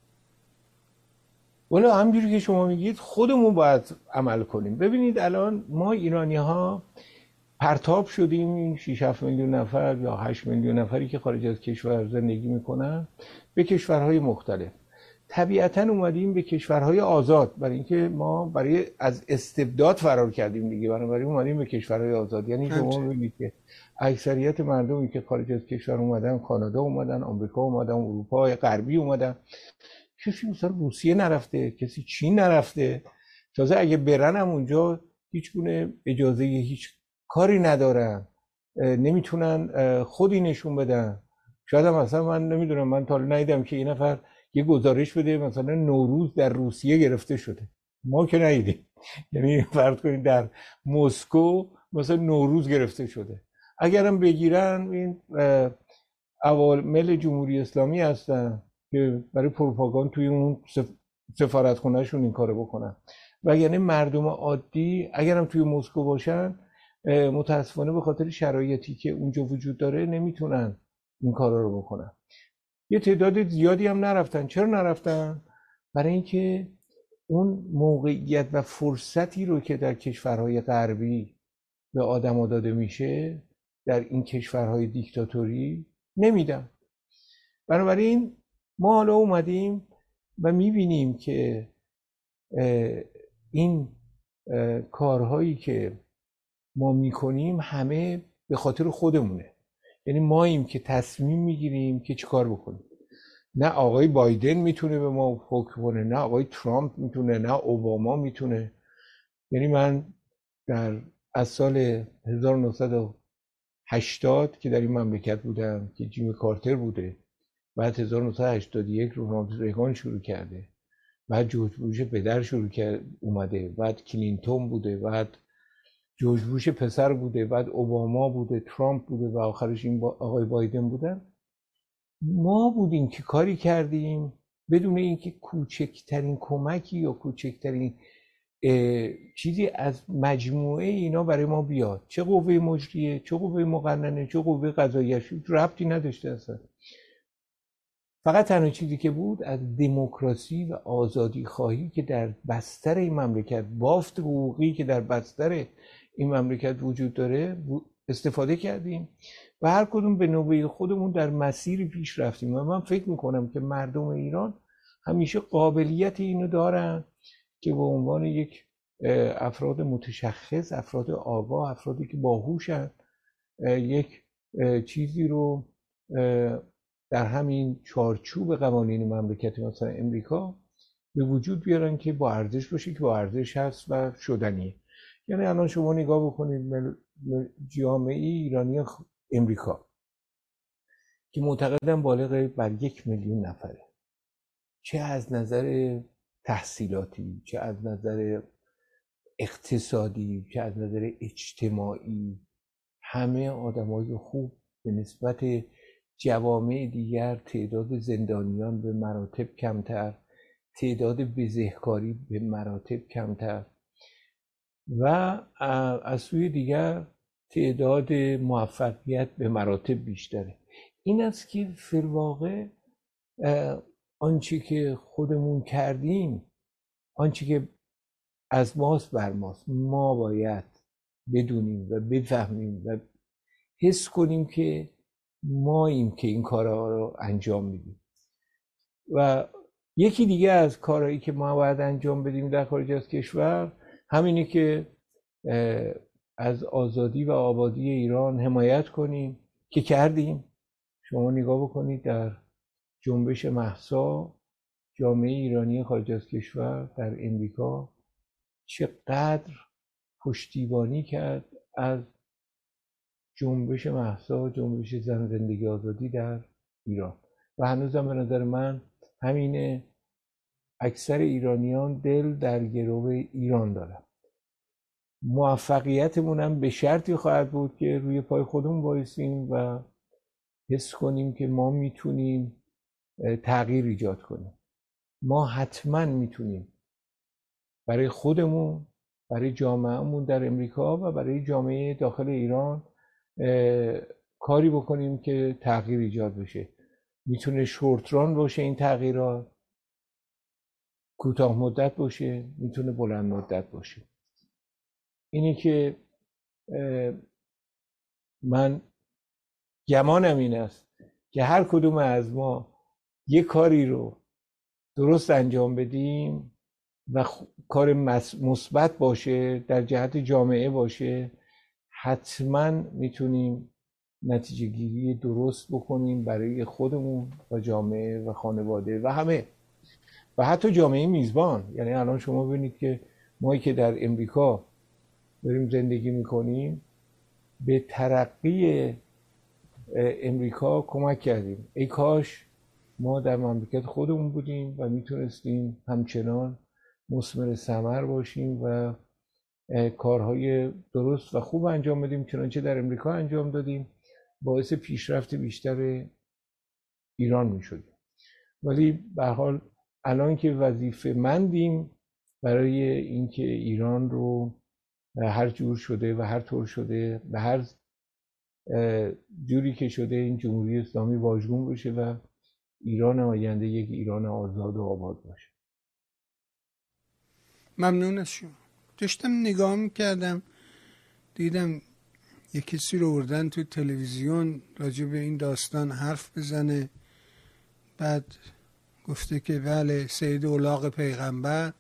والا همجوری که شما میگید خودمون باید عمل کنیم. ببینید الان ما ایرانی ها پرتاب شدیم، این 6-7 میلیون نفر یا 8 میلیون نفری که خارج از کشور زندگی میکنن به کشورهای مختلف. طبیعتاً اومدیم به کشورهای آزاد، برای اینکه ما برای از استبداد فرار کردیم دیگه، بنابراین اومدیم به کشورهای آزاد. یعنی شما ببینید که اکثریت مردمی که خارج از کشور اومدن، کانادا اومدن، آمریکا اومدن، اروپا غربی اومدن، کسی مثلا روسیه نرفته، کسی چین نرفته. تازه اگه برن هم اونجا هیچ گونه اجازه هیچ کاری ندارن، نمیتونن خودی نشون بدن. شاید هم مثلا من نمیدونم، من تا ندیدم که این نفر یه گزارش بده مثلا نوروز در روسیه گرفته شده، ما که ندیدیم. یعنی فرض کنید در مسکو مثلا نوروز گرفته شده. اگرم بگیرن این عوامل جمهوری اسلامی هستن که برای پروپاگاند توی اون سفارتخونهشون این کارو بکنن. و یعنی مردم عادی اگرم توی مسکو باشن، متاسفانه به خاطر شرایطی که اونجا وجود داره نمیتونن این کارا رو بکنن. یه تعداد زیادی هم نرفتن. چرا نرفتن؟ برای اینکه اون موقعیت و فرصتی رو که در کشورهای غربی به آدم‌ها داده میشه در این کشورهای دیکتاتوری نمیدن. بنابراین ما حالا اومدیم و میبینیم که این کارهایی که ما میکنیم همه به خاطر خودمونه. یعنی ماییم که تصمیم میگیریم که چی کار بکنیم. نه آقای بایدن میتونه به ما حکم کنه، نه آقای ترامپ میتونه، نه اوباما میتونه. یعنی من از سال 1980 که در این مملکت بودم که جیمی کارتر بوده، بعد 1981 رونالد ریگان شروع کرده، بعد جورج بوش پدر شروع کرد اومده، بعد کلینتون بوده، بعد جورج بوش پسر بوده، بعد اوباما بوده، ترامپ بوده و آخرش این آقای بایدن بودن. ما بودیم که کاری کردیم بدون اینکه کوچکترین کمکی یا کوچکترین چیزی از مجموعه اینا برای ما بیاد. چه قوه مجریه، چه قوه مقننه، چه قوه قضاییه، ربطی نداشته اصلا. فقط تنها چیزی که بود از دموکراسی و آزادی خواهی که در بستر این مملکت، بافت حقوقی که در بستر این مملکت وجود داره استفاده کردیم و هر کدوم به نوبه خودمون در مسیری پیش رفتیم. و من فکر میکنم که مردم ایران همیشه قابلیت اینو دارن که به عنوان یک افراد متشخص، افراد آگاه، افرادی که باهوشن، یک چیزی رو در همین چارچوب قوانین مملکت مثلا امریکا به وجود بیارن که با ارزش باشه، که با ارزش هست و شدنیه. یعنی الان شما نگاه بکنید جامعه ایرانی امریکا که معتقدن بالغ بر 1 میلیون نفره، چه از نظر تحصیلاتی، چه از نظر اقتصادی، چه از نظر اجتماعی، همه آدمای خوب به نسبت جوامع دیگر تعداد زندانیان به مراتب کمتر، تعداد بزهکاری به مراتب کمتر و از سوی دیگر تعداد موفقیت به مراتب بیشتره. این است که فی الواقع آنچه که خودمون کردیم، آنچه که از ماست بر ماست، ما باید بدونیم و بفهمیم و حس کنیم که ماییم که این کارها رو انجام میدیم. و یکی دیگه از کارهایی که ما باید انجام بدیم در خارج از کشور همینه که از آزادی و آبادی ایران حمایت کنیم که کردیم. شما نگاه بکنید در جنبش مهسا، جامعه ایرانی خارج از کشور در امریکا چقدر پشتیبانی کرد از جنبش مهسا، جنبش زن زندگی آزادی در ایران. و هنوزم به نظر من همینه، اکثر ایرانیان دل در گرو ایران دارن. موفقیتمون هم به شرطی خواهد بود که روی پای خودمون بایستیم و حس کنیم که ما میتونیم تغییر ایجاد کنیم. ما حتما میتونیم برای خودمون، برای جامعهمون در امریکا و برای جامعه داخل ایران کاری بکنیم که تغییر ایجاد بشه. میتونه شورت ران باشه این تغییرات، کوتاه مدت باشه، میتونه بلند مدت باشه. اینی که من گمانم این است که هر کدوم از ما یک کاری رو درست انجام بدیم و کار مثبت باشه، در جهت جامعه باشه، حتما میتونیم نتیجه گیری درست بکنیم برای خودمون و جامعه و خانواده و همه و حتی جامعه میزبان. یعنی الان شما ببینید که ما که در امریکا داریم زندگی میکنیم به ترقی امریکا کمک کردیم. ای کاش ما در مملکت خودمون بودیم و میتونستیم همچنان مثمر ثمر باشیم و کارهای درست و خوب انجام بدیم، چنانچه در امریکا انجام دادیم، باعث پیشرفت بیشتر ایران میشدیم. ولی به هر حال الان که وظیفه مندیم برای اینکه ایران رو هر جور شده و هر طور شده و هر جوری که شده این جمهوری اسلامی واژگون بشه و ایران آینده یک ایران آزاد و آباد باشه. ممنون از شما. داشتم نگاه میکردم، دیدم یک کسی رو بردن تو تلویزیون راجع به این داستان حرف بزنه. بعد گفته که بله سید الاغ پیغمبر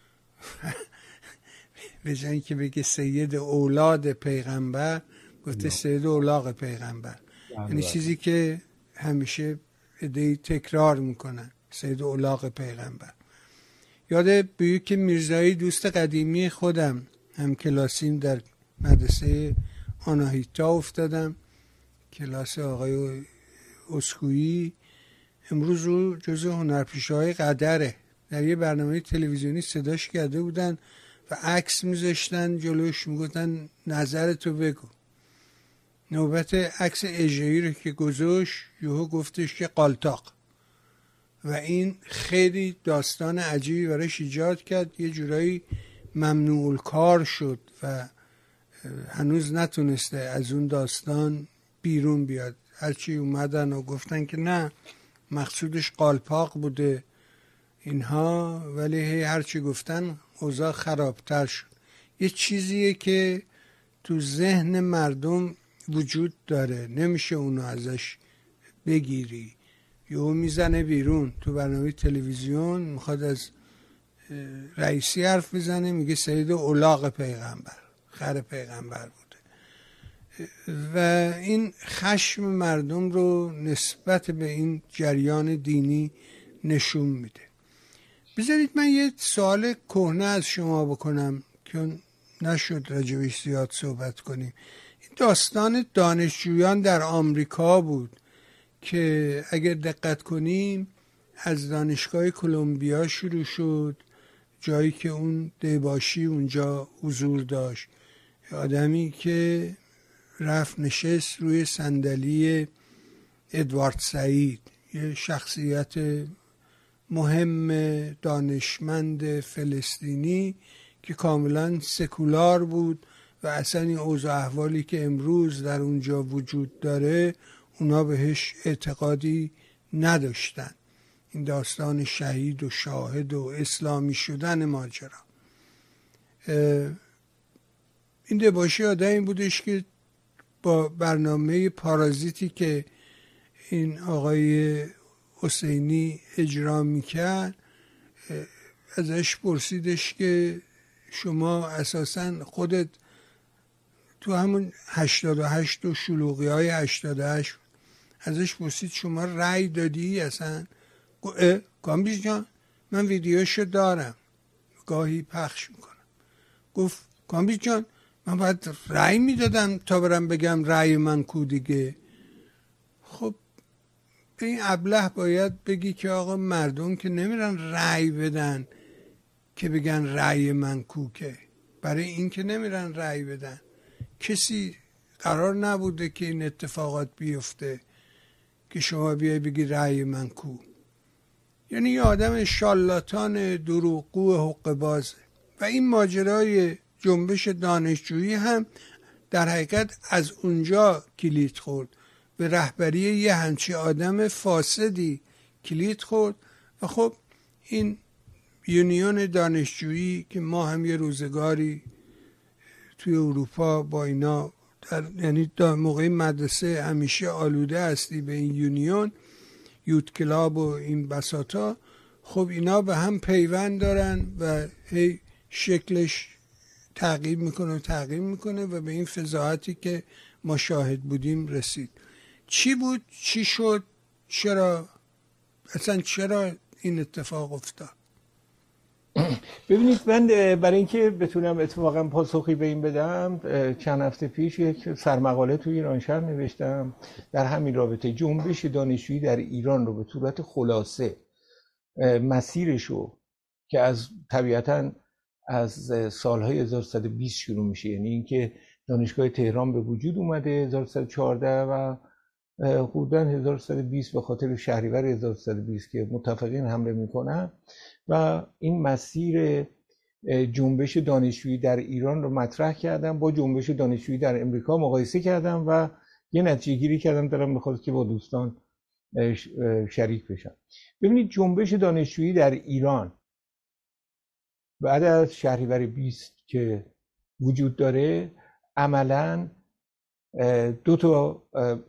به جای اینکه بگه سید اولاد پیغمبر گفته سید الاغ پیغمبر. یعنی چیزی که همیشه ادعی تکرار میکنن، سید الاغ پیغمبر. یاد بیو که میرزایی دوست قدیمی خودم هم کلاسیم در مدرسه آناهیتا افتادم، کلاس آقای اسکویی. امروز رو جزء هنرپیشه‌های قدره. در یه برنامه تلویزیونی صداش کرده بودن و عکس میذاشتن جلوش، میگفتن نظرتو بگو. نوبت عکس اجرایی رو که گذاشت یهو گفتش که قالتاق و این خیلی داستان عجیبی برایش ایجاد کرد. یه جورایی ممنوع الکار شد و هنوز نتونسته از اون داستان بیرون بیاد. هرچی اومدن و گفتن که نه مقصودش قالپاق بوده اینها، ولی هرچی گفتن اوضاع خرابتر شد. یه چیزیه که تو ذهن مردم وجود داره، نمیشه اونو ازش بگیری. یهو میزنه بیرون تو برنامه تلویزیون، میخواد از رئیسی حرف بزنه، میگه سید الاغ پیغمبر، خر پیغمبر بوده. و این خشم مردم رو نسبت به این جریان دینی نشون میده. بذارید من یه سوال کهنه از شما بکنم که نشد راجبش زیاد صحبت کنیم. این داستان دانشجویان در آمریکا بود که اگر دقت کنیم از دانشگاه کلمبیا شروع شد، جایی که اون دیباشی اونجا حضور داشت، آدمی که رفت نشست روی صندلی ادوارد سعید، یه شخصیت مهم دانشمند فلسطینی که کاملا سکولار بود و اصلا این اوضاع احوالی که امروز در اونجا وجود داره اونا بهش اعتقادی نداشتن. این داستان شهید و شاهد و اسلامی شدن ماجرا. این دباشی آدمی بودش که با برنامه پارازیتی که این آقای حسینی اجرا میکرد ازش پرسیدش که شما اساساً خودت تو همون 88 و شلوغی های 88 ازش پرسید شما رأی دادی اصلا؟ کامبیز جان من ویدیوشو دارم گاهی پخش میکنم. گفت کامبیز جان من باید رأی میدادم تا برم بگم رأی من کو دیگه. خب به این ابله باید بگی که آقا مردم که نمیرن رأی بدن که بگن رأی من کو، که برای این که نمیرن رأی بدن. کسی قرار نبوده که این اتفاقات بیفته که شما بیای بگی رأی من کو. یعنی یه آدم شالاتان دروغگو حقه بازه. و این ماجرای جنبش دانشجویی هم در حقیقت از اونجا کلید خورد، به رهبری یه همچی آدم فاسدی کلید خورد. و خب این یونیون دانشجویی که ما هم یه روزگاری توی اروپا با اینا یعنی موقع مدرسه همیشه آلوده هستی به این یونیون، یوت کلاب و این بساطا، خب اینا به هم پیوند دارن و هی شکلش تغییر میکنه و به این فضاحتی که ما شاهد بودیم رسید. چی بود؟ چی شد؟ چرا این اتفاق افتاد؟ ببینید من برای اینکه بتونم اتفاقا پاسخی به این بدم چند هفته پیش یک سرمقاله توی ایرانشهر نوشتم در همین رابطه. جنبش دانشجویی در ایران رو به صورت خلاصه مسیرشو که از طبیعتاً از سالهای 1120 شروع میشه، یعنی اینکه دانشگاه تهران به وجود اومده 1114 و حدوداً 1120 به خاطر شهریور 1120 که متفقین حمله میکنن و این مسیر جنبش دانشجویی در ایران رو مطرح کردم، با جنبش دانشجویی در امریکا مقایسه کردم و یه نتیجه گیری کردم دارم میخواد که با دوستان شریک بشم. ببینید جنبش دانشجویی در ایران بعد از شهریور 20 که وجود داره عملاً دو تا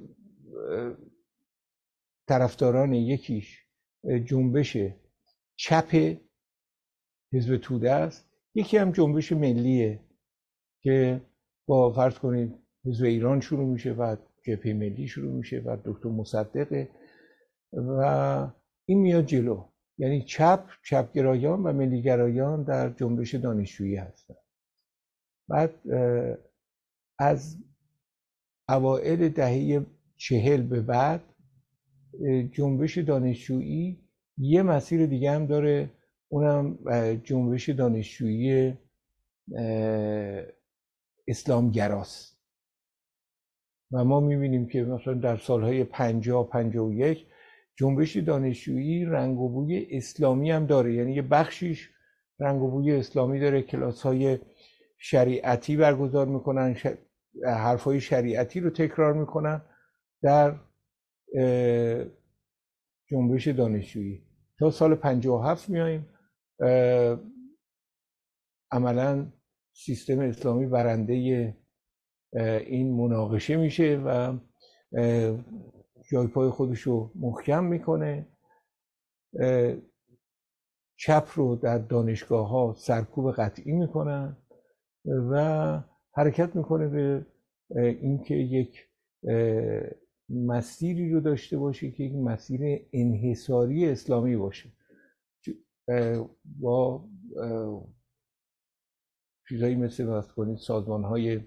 طرفداران، یکیش جنبش چپ حزب توده است، یکی هم جنبش ملیه که با فرض کنید حزب ایران شروع میشه و جبهه ملی شروع میشه و دکتر مصدقه و این میاد جلو. یعنی چپگرایان و ملیگرایان در جنبش دانشجویی هستن. بعد از اوائل دهه 40 به بعد جنبش دانشجویی یه مسیر دیگه هم داره، اونم جنبش دانشجویی اسلامگراست و ما میبینیم که مثلا در سالهای 50-51 جنبش دانشجویی رنگ و بوی اسلامی هم داره، یعنی یه بخشیش رنگ و بوی اسلامی داره، کلاس‌های شریعتی برگزار میکنن، حرفای شریعتی رو تکرار میکنن در جنبش دانشجویی. تا سال 57 میاییم عملاً سیستم اسلامی برنده این مناقشه میشه و جای پای خودش رو محکم میکنه، چپ رو در دانشگاه ها سرکوب قطعی میکنن و حرکت میکنه به اینکه یک مسیری رو داشته باشه که یک مسیر انحصاری اسلامی باشه با چیزایی مثل واسه کنید سازمان‌های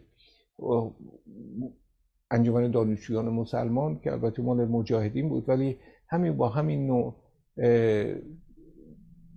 انجمن دانشجویان مسلمان که البته مال مجاهدین بود ولی همین با همین نوع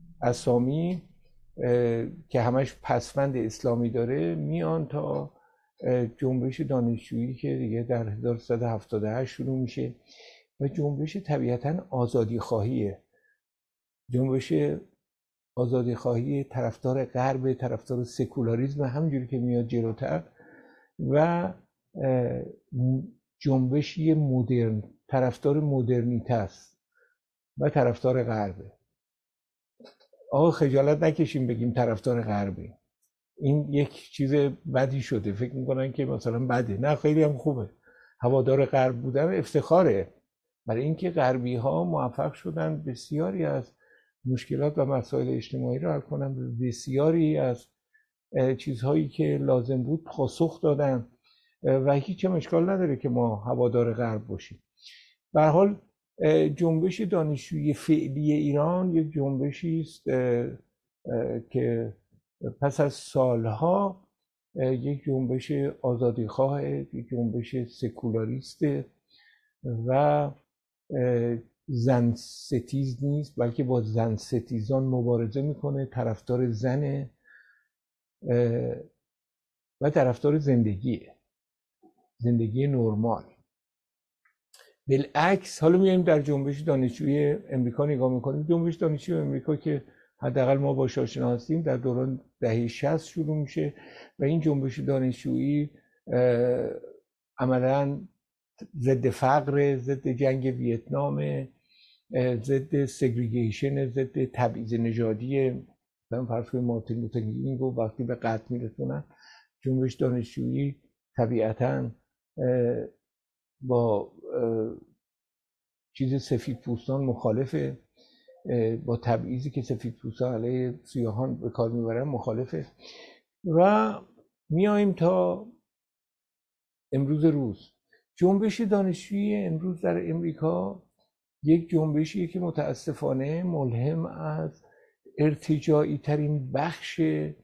اسامی که همش پسوند اسلامی داره میان تا جنبش دانشجویی که دیگه در 1378 شروع میشه و جنبش طبیعتاً آزادی خواهیه. جنبش آزادی خواهی طرفدار غرب، طرفدار سکولاریسم، همونجوری که میاد جلوتر، و جنبشی مدرن، طرفدار مدرنیته است و طرفدار غربه. آقا خجالت نکشیم بگیم طرفدار غربی، این یک چیز بدی شده، فکر میکنن که مثلا بده. نه، خیلی هم خوبه. هوادار غرب بودن افتخاره، برای اینکه غربی ها موفق شدن بسیاری از مشکلات و مسائل اجتماعی رو حل کنن، بسیاری از چیزهایی که لازم بود پاسخ دادن و هیچ هم اشکال نداره که ما هوادار غرب باشیم. به هر حال جنبش دانشجویی فعلی ایران یک جنبشی است که پس از سالها یک جنبش آزادیخواه، یک جنبش سکولاریست و زن ستیز نیست، بلکه با زن ستیزان مبارزه میکنه، طرفدار زنه و طرفدار زندگی نرمال. بالعکس حالا میایم در جنبش دانشجویی امریکا نگاه میکنیم. جنبش دانشجویی امریکا که حداقل ما باهاش آشنا هستیم در دوران دهه 60 شروع میشه و این جنبش دانشجویی عملاً ضد فقر، ضد جنگ ویتنام، ضد سگریگیشن، ضد تبعیض نژادی. مثلا فرض کنید مارتین لوتر کینگ رو وقتی به قتل میرسونن، جنبش دانشجویی طبیعتاً با چیز سفیدپوستان مخالفه، با تبعیضی که سفیدپوستان علیه سیاهان به کار میبرن مخالفه. و میایم تا امروز روز. جنبش دانشجویی امروز در امریکا یک جنبشیه که متاسفانه ملهم از ارتجاعی ترین بخش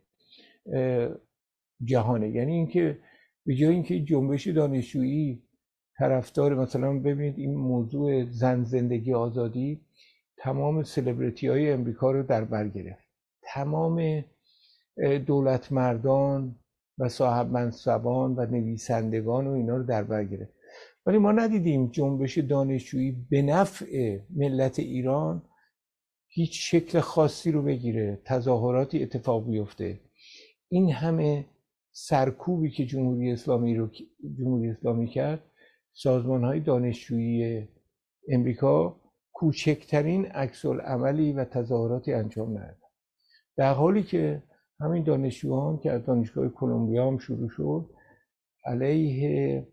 جهانه. یعنی اینکه به جای اینکه جنبش دانشجویی طرفدار، مثلا ببینید این موضوع زن، زندگی، آزادی، تمام سلبریتی های امریکا رو در بر گرفت، تمام دولت مردان و صاحب منصبان و نویسندگان و اینا رو در بر گرفت. ولی ما ندیدیم جنبش دانشجویی به نفع ملت ایران هیچ شکل خاصی رو بگیره، تظاهراتی اتفاق بیفته. این همه سرکوبی که جمهوری اسلامی کرد، سازمان‌های دانشجویی امریکا کوچکترین عکس‌العملی و تظاهراتی انجام ندادن، در حالی که همین دانشجویان که از دانشگاه کلمبیا هم شروع شد علیه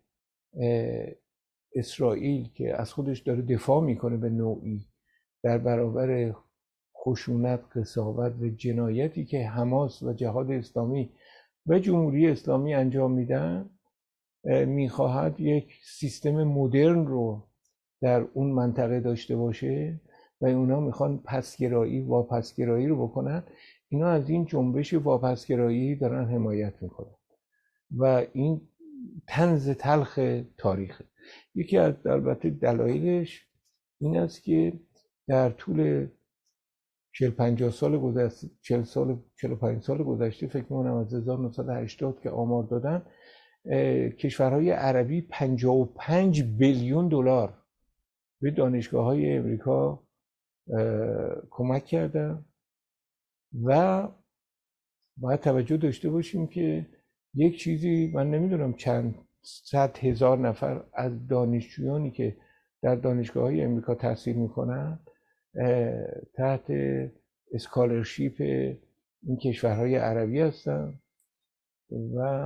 اسرائیل که از خودش داره دفاع میکنه به نوعی در برابر خشونت، قساوت و جنایتی که حماس و جهاد اسلامی و جمهوری اسلامی انجام میدن، میخواهد یک سیستم مدرن رو در اون منطقه داشته باشه و اونا میخوان پسگرایی، واپسگرایی رو بکنن. اینا از این جنبش واپسگرایی دارن حمایت میکنن و این طنز تلخ تاریخه. یکی از البته دلایلش این است که در طول 40-50 سال گذشته، 45 سال گذشته، فکر می‌کنم از 1980 که آمار دادن، کشورهای عربی 55 بیلیون دلار به دانشگاه‌های امریکا کمک کردن و باید توجه داشته باشیم که یک چیزی، من نمیدونم چند صد هزار نفر از دانشجویانی که در دانشگاه‌های امریکا تحصیل میکنن تحت اسکالرشیپ این کشورهای عربی هستن و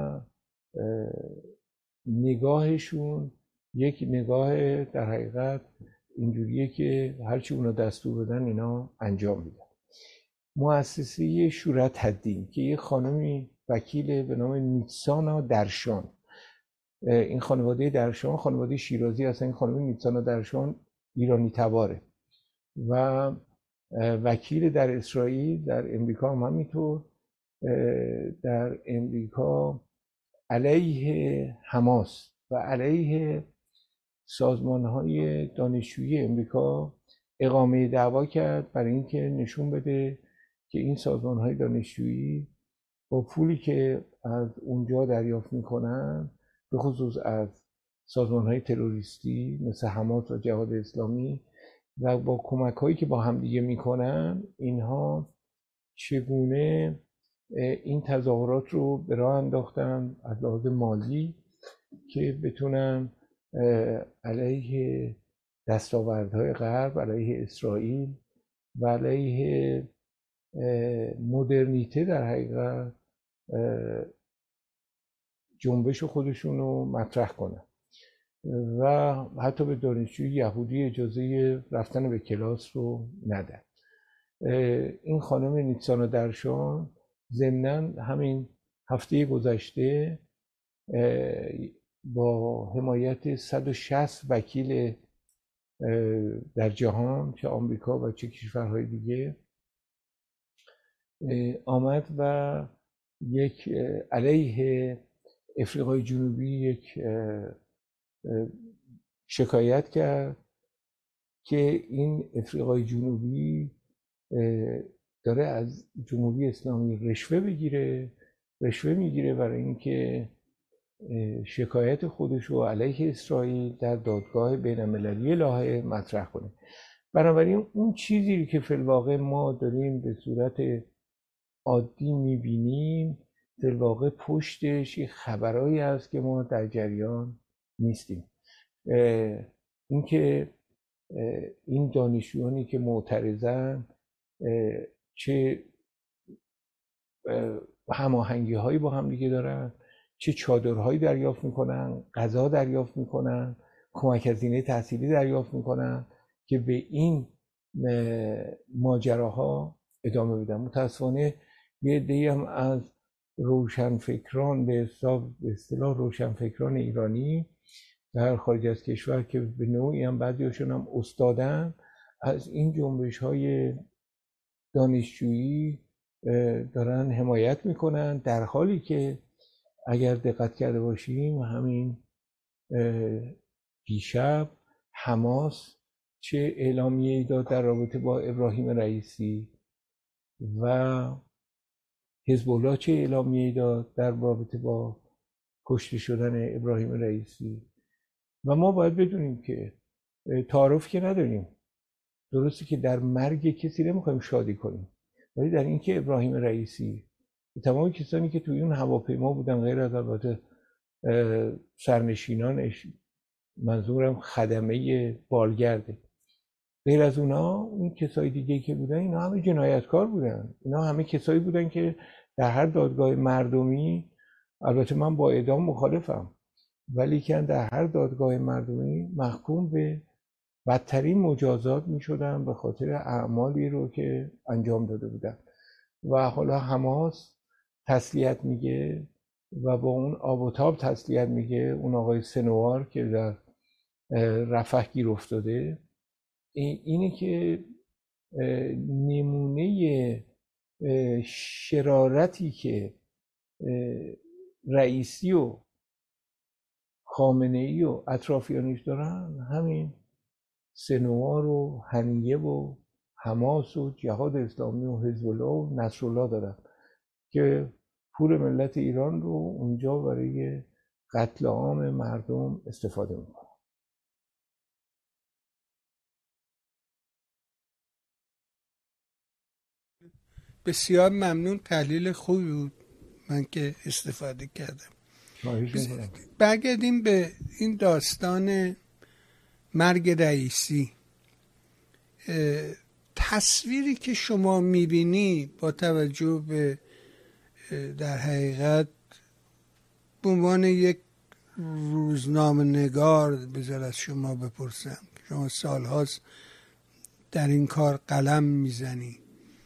نگاهشون یک نگاه در حقیقت اینجوریه که هرچی اونا دستور بدن اینا انجام میدن. مؤسسه شورت الدین که یه خانمی وکیل به نام نیتسانا درشان، این خانواده درشان خانواده شیرازی هستن، این خانم نیتسانا درشان ایرانی تباره و وکیل در اسرائیل، در امریکا هم همینطور، در امریکا علیه حماس و علیه سازمان‌های دانشجویی امریکا اقامه دعوا کرد برای اینکه نشون بده که این سازمان‌های دانشجویی با پولی که از اونجا دریافت میکنن، به خصوص از سازمان‌های تروریستی مثل حماس و جهاد اسلامی، و با کمک‌هایی که با هم دیگه میکنن، اینها چگونه این تظاهرات رو به راه انداختن از لحاظ مالی که بتونن علیه دستاوردهای غرب، علیه اسرائیل و علیه مدرنیته در حقیقت جنبش خودشون رو مطرح کنن و حتی به دانشجوی یهودی اجازه رفتن به کلاس رو ندن. این خانم نیتسانا درشان ضمناً همین هفته گذشته با حمایت 160 وکیل در جهان، چه آمریکا و چه کشورهای دیگه، آمد و یک علیه افریقای جنوبی یک شکایت کرد که این افریقای جنوبی داره از جمهوری اسلامی رشوه میگیره برای اینکه شکایت خودش رو علیه اسرائیل در دادگاه بین‌المللی لاهه مطرح کنه. بنابراین اون چیزی که فی الواقع ما داریم به صورت عادی میبینیم، فی الواقع پشتش یه خبرایی هست که ما در جریان نیستیم. اینکه این دانشجویانی که معترضن چه هماهنگی هایی با هم دیگه دارن، چه چادرهایی دریافت میکنن، غذا دریافت میکنن، کمک هزینه تحصیلی دریافت میکنن که به این ماجراها ادامه بدن. متاسفانه یه عده‌ای هم از روشنفکران، به اصطلاح روشنفکران ایرانی در خارج از کشور که به نوعی هم بعضی‌هاشون هم استادن، از این جنبش‌های دانشجویی دارن حمایت میکنن، در حالی که اگر دقت کرده باشیم همین دیشب حماس چه اعلامیه‌ای داد در رابطه با ابراهیم رئیسی و حزب الله چه اعلامیه‌ای داد در رابطه با کشته شدن ابراهیم رئیسی. و ما باید بدونیم که تعارف که نداریم، درسته که در مرگ کسی نمیخوایم شادی کنیم، ولی در اینکه ابراهیم رئیسی تمام کسانی که توی اون هواپیما بودن، غیر از البته سرنشینانش، منظورم خدمه بالگرده، غیر از اونا اون کسای دیگه که بودن، اینا همه جنایتکار بودن. اینا همه کسایی بودن که در هر دادگاه مردمی، البته من با اعدام مخالفم، ولی که در هر دادگاه مردمی محکوم به بدترین مجازات می شدن به خاطر اعمالی رو که انجام داده بودن. و حالا حماس تسلیت میگه و با اون آب و تاب تسلیت میگه اون آقای سنوار که در رفح گیر افتاده. اینه که نمونه شرارتی که رئیسی و خامنه‌ای و اطرافیانش دارن، همین سنوار و هنیه و حماس و جهاد اسلامی و حزب الله و نصرالله دارن که پول ملت ایران رو اونجا برای قتل عام مردم استفاده میکنن. بسیار ممنون، تحلیل خوبی بود، من که استفاده کردم. برگردیم به این داستان مرگ رئیسی. تصویری که شما میبینی با توجه به در حقیقت به عنوان یک روزنامه نگار بذار از شما بپرسم، شما سالهاست در این کار قلم میزنی،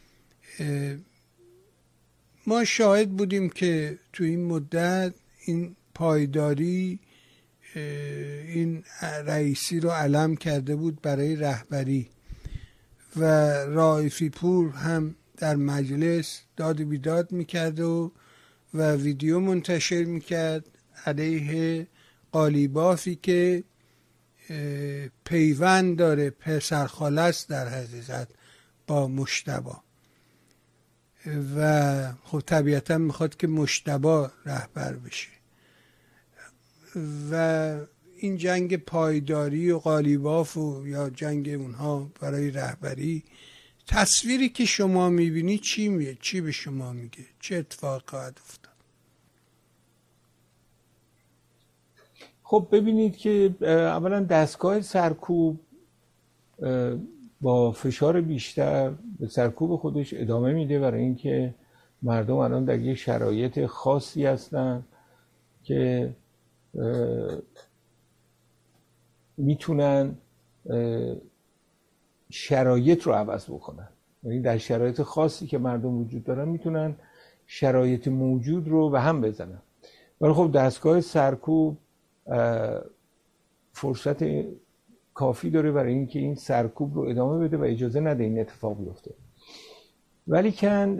ما شاهد بودیم که تو این مدت این پایداری این رئیسی رو علم کرده بود برای رهبری و رائفی پور هم در مجلس داد و بیداد میکرد و ویدیو منتشر میکرد علیه قالیبافی که پیوند داره، پسرخاله است در حقیقت با مجتبی. و خب طبیعتا میخواد که مجتبی رهبر بشه و این جنگ پایداری و قالیباف و یا جنگ اونها برای رهبری، تصویری که شما میبینی چی به شما میگه؟ چه اتفاق خواهد افتاد؟ خب ببینید که اولا دستگاه سرکوب با فشار بیشتر به سرکوب خودش ادامه میده، برای اینکه مردم الان در یک شرایط خاصی هستن که میتونن شرایط رو عوض بکنن. یعنی در شرایط خاصی که مردم وجود دارن میتونن شرایط موجود رو به هم بزنن. ولی خب دستگاه سرکوب فرصت کافی داره برای اینکه این سرکوب رو ادامه بده و اجازه نده این اتفاق بیفته. ولی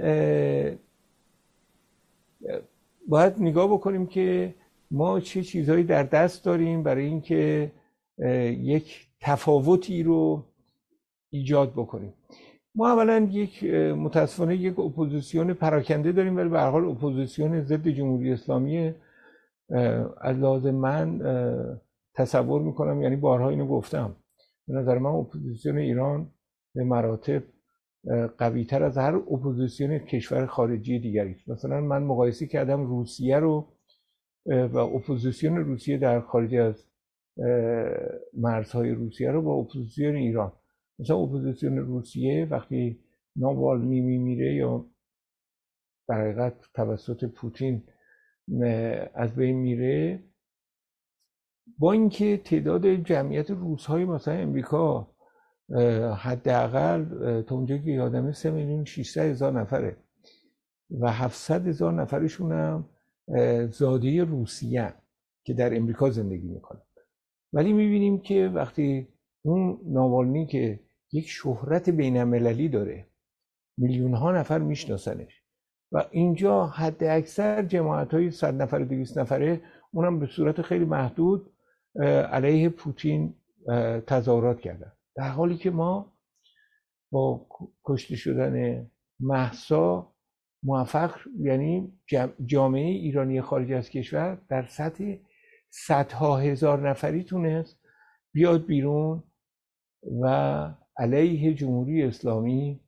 باید نگاه بکنیم که ما چه چیزهایی در دست داریم برای اینکه یک تفاوتی رو ایجاد بکنیم. ما اولا متاسفانه یک اپوزیسیون پراکنده داریم، ولی به هر حال اپوزیسیون ضد جمهوری اسلامی از لحاظ من تصور میکنم، یعنی بارها اینو گفتم، به نظر من اپوزیسیون ایران به مراتب قوی‌تر از هر اپوزیسیون کشور خارجی دیگری است. مثلا من مقایسه کردم روسیه رو و اپوزیسیون روسیه در خارج از مرزهای روسیه رو با اپوزیسیون ایران. مثلا اپوزیسیون روسیه وقتی ناوالنی میمیره یا در حقیقت توسط پوتین از بین میره، با اینکه تعداد جمعیت روس‌های مثلا امریکا حداقل تا اونجایی که یادمه 3,600,000 نفره و 700,000 نفرشون هم زاده روسیه که در امریکا زندگی میکنن، ولی میبینیم که وقتی اون ناوالنی که یک شهرت بین‌المللی داره، میلیون ها نفر میشناسنش و اینجا حد اکثر جماعت‌های 100 نفره 200 نفره اونم به صورت خیلی محدود علیه پوتین تظاهرات کردن، در حالی که ما با کشته شدن مهسا موفق، یعنی جامعه ایرانی خارج از کشور در سطح صدها هزار نفری تونست بیاد بیرون و علیه جمهوری اسلامی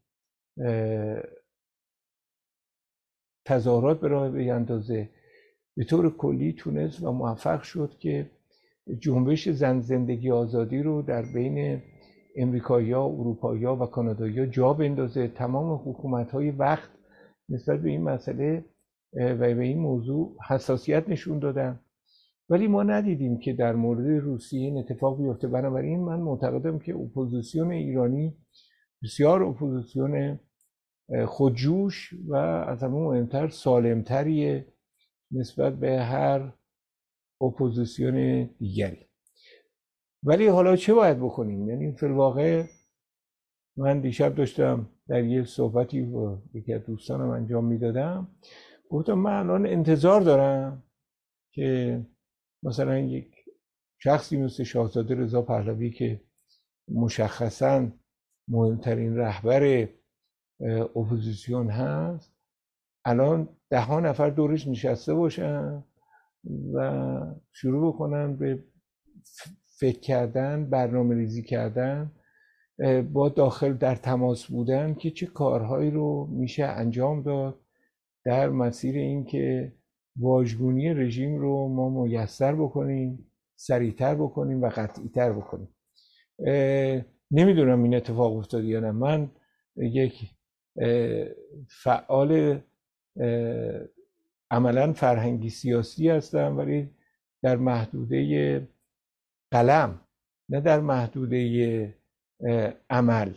تظاهرات به راه بیندازه. به طور کلی تونست و موفق شد که جنبش زن زندگی آزادی رو در بین امریکایی‌ها، اروپایی‌ها و کانادایی‌ها جا بندازه. تمام حکومت‌های وقت نسبت به این مسئله و به این موضوع حساسیت نشون دادن، ولی ما ندیدیم که در مورد روسیه این اتفاق بیفته. بنابراین من معتقدم که اپوزیسیون ایرانی بسیار اپوزیسیون خودجوش و از همه مهمتر سالمتریه نسبت به هر اپوزیسیون دیگری. ولی حالا چه باید بکنیم؟ یعنی فی الواقع من دیشب داشتم در یک صحبتی با یکی از دوستانم انجام میدادم، گفتم من الان انتظار دارم که مثلا یک شخصی مثل شاهزاده رضا پهلوی که مشخصاً مهمترین رهبر اپوزیسیون هست، الان 10 نفر دورش نشسته باشن و شروع بکنن به فکر کردن، برنامه ریزی کردن، با داخل در تماس بودن که چه کارهایی رو میشه انجام داد در مسیر این که واژگونی رژیم رو ما میسر بکنیم، سریعتر بکنیم و قطعیتر بکنیم. نمیدونم این اتفاق افتاد یا نه. من یک فعال عملا فرهنگی سیاسی هستم، ولی در محدوده قلم، نه در محدوده عمل.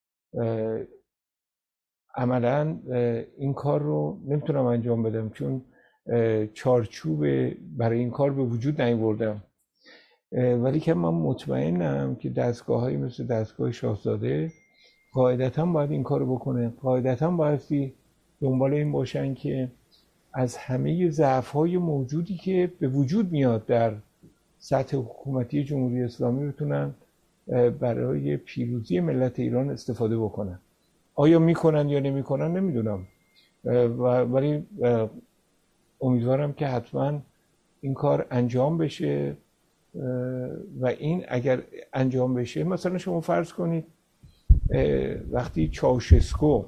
عملا این کار رو نمیتونم انجام بدم چون چارچوب برای این کار به وجود نیاوردم، ولی که من مطمئنم که دستگاه‌هایی مثل دستگاه شاهزاده قاعدتاً باید این کارو بکنه. قاعدتاً باید دنبال این باشن که از همه ضعف‌های موجودی که به وجود میاد در سطح حکومتی جمهوری اسلامی بتونن برای پیروزی ملت ایران استفاده بکنن. آیا میکنن یا نمیکنن نمیدونم، ولی امیدوارم که حتما این کار انجام بشه و این اگر انجام بشه، مثلا شما فرض کنید وقتی چاوشسکو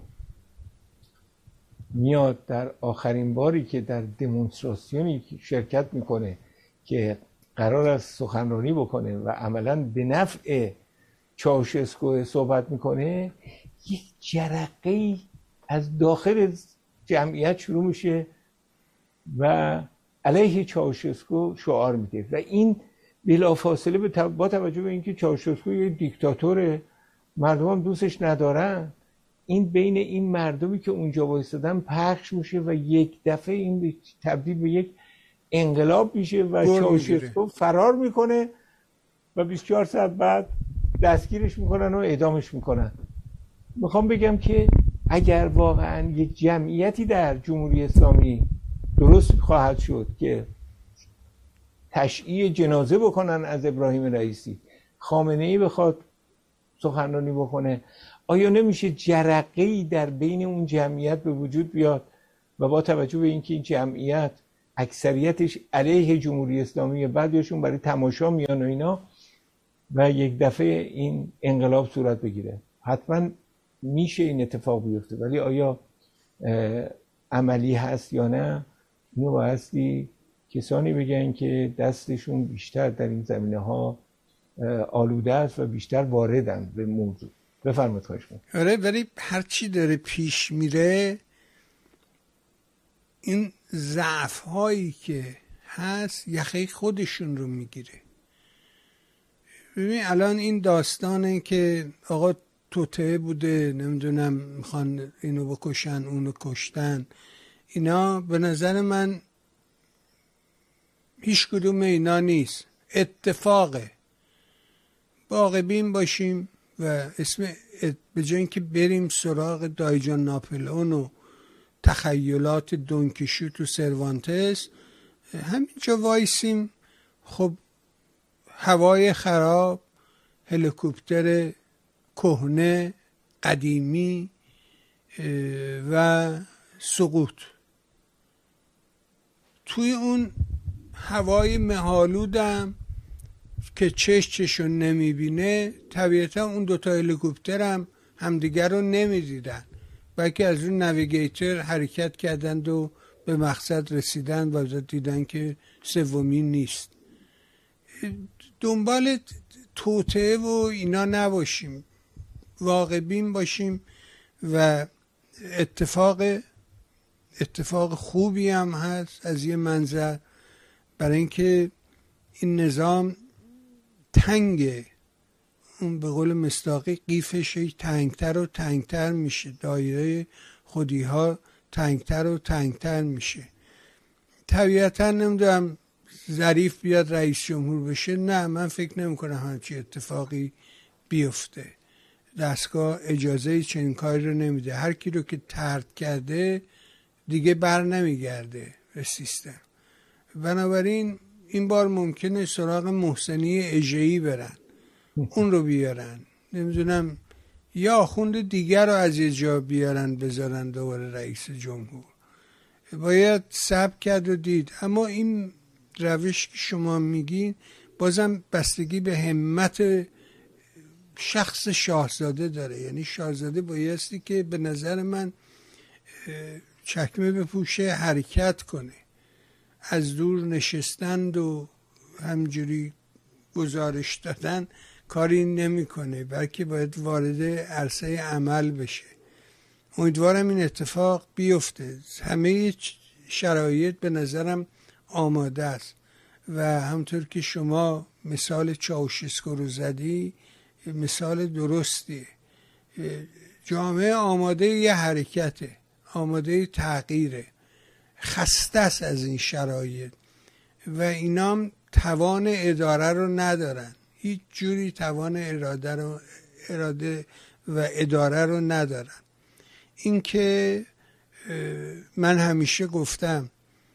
میاد در آخرین باری که در دمونستراسیونی شرکت میکنه که قرار است سخنرانی بکنه و عملاً به نفع چاوشسکو صحبت میکنه، یک جرقه از داخل جمعیت شروع میشه و علیه چاوشسکو شعار میده و این بلافاصله با توجه به اینکه چاوشسکو یک دیکتاتوره، مردم هم دوستش ندارن، این بین این مردمی که اونجا وایسادن پخش میشه و یک دفعه این تبدیل به یک انقلاب میشه و چاوشسکو فرار میکنه و 24 ساعت بعد دستگیرش میکنن و اعدامش میکنن. میخوام بگم که اگر واقعا یک جمعیتی در جمهوری اسلامی درست خواهد شد که تشییع جنازه بکنن از ابراهیم رئیسی، خامنه‌ای بخواد سخنرانی بکنه، آیا نمیشه جرقه‌ای در بین اون جمعیت به وجود بیاد و با توجه به اینکه این جمعیت اکثریتش علیه جمهوری اسلامی، بعضیشون برای تماشا میان و اینا، و یک دفعه این انقلاب صورت بگیره؟ حتما میشه این اتفاق بیفته، ولی آیا عملی هست یا نه؟ اینو بایستی کسانی بگن که دستشون بیشتر در این زمینه ها آلوده است و بیشتر واردن به موضوع. بفرمایید. خواهش می‌کنم. آره، ولی هر چی داره پیش میره این ضعف هایی که هست یخه خودشون رو میگیره. ببین الان این داستانه که آقا توطئه بوده، نمیدونم میخوان اینو بکشن اونو کشتن، اینا به نظر من هیچ کدوم اینا نیست، اتفاقه. واقع‌بین باشیم و اسم به جای اینکه بریم سراغ دایجان ناپلئون و تخیلات دونکیشوت و سروانتس، همینجا وایسیم. خب هوای خراب، هلیکوپتر کهنه قدیمی و سقوط، توی اون هوای مه‌آلودم که چششو نمیبینه، طبیعتا اون دوتا هلیکوپتر هم همدیگر رو نمیدیدن، بلکه از اون نویگیتر حرکت کردند و به مقصد رسیدن و دیدن که سومی نیست. دنبال توطئه و اینا نباشیم، واقع بین باشیم و اتفاق خوبی هم هست از یه منظر، برای اینکه این نظام تنگه، اون به قول مصداقی قیفش تنگتر و تنگتر میشه، دایره خودی ها تنگتر و تنگتر میشه. طبیعتا نمیدونم ظریف بیاد رئیس جمهور بشه، نه من فکر نمی کنم همچی اتفاقی بیفته. دستگاه اجازه چنین کاری رو نمیده، هر کی رو که طرد کرده دیگه بر نمیگرده به سیستم. بنابراین این بار ممکنه سراغ محسنی اژه‌ای برن، اون رو بیارن، نمیدونم یا آخوند دیگر رو از یه جا بیارن بذارن دوباره رئیس جمهور. باید صبر کرد و دید. اما این روش که شما میگین بازم بستگی به همت شخص شاهزاده داره. یعنی شاهزاده بایستی که به نظر من چکمه بپوشه، حرکت کنه، از دور نشستند و همجوری گزارش دادن کاری نمیکنه، بلکه باید وارد عرصه عمل بشه. امیدوارم این اتفاق بیفته. همه شرایط به نظرم آماده است و همطور که شما مثال چاوشسکو رو زدی مثال درستیه. جامعه آماده یه حرکته، آماده تغییره، خسته است از این شرایط و اینام توان اداره رو ندارن، هیچ جوری توان اراده و اداره رو ندارن. این که من همیشه گفتم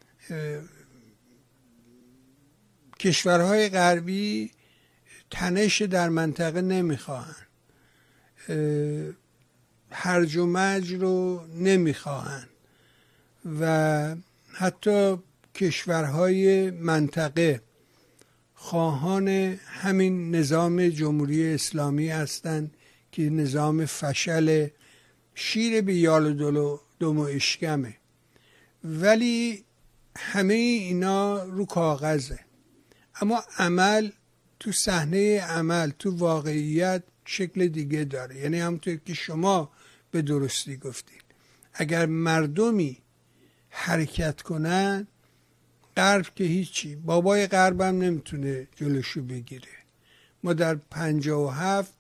کشورهای غربی تنش در منطقه نمیخواهن، هرج و مرج رو نمیخواهن، و حتی کشورهای منطقه خواهان همین نظام جمهوری اسلامی هستند که نظام فشل، شیر به یال و دم و اشکمه، ولی همه اینا رو کاغذه، اما عمل تو صحنه عمل تو واقعیت شکل دیگه داره. یعنی همونطور که شما به درستی گفتید، اگر مردمی حرکت کنن، غرب که هیچی، بابای غرب هم نمیتونه جلوشو بگیره. ما در 57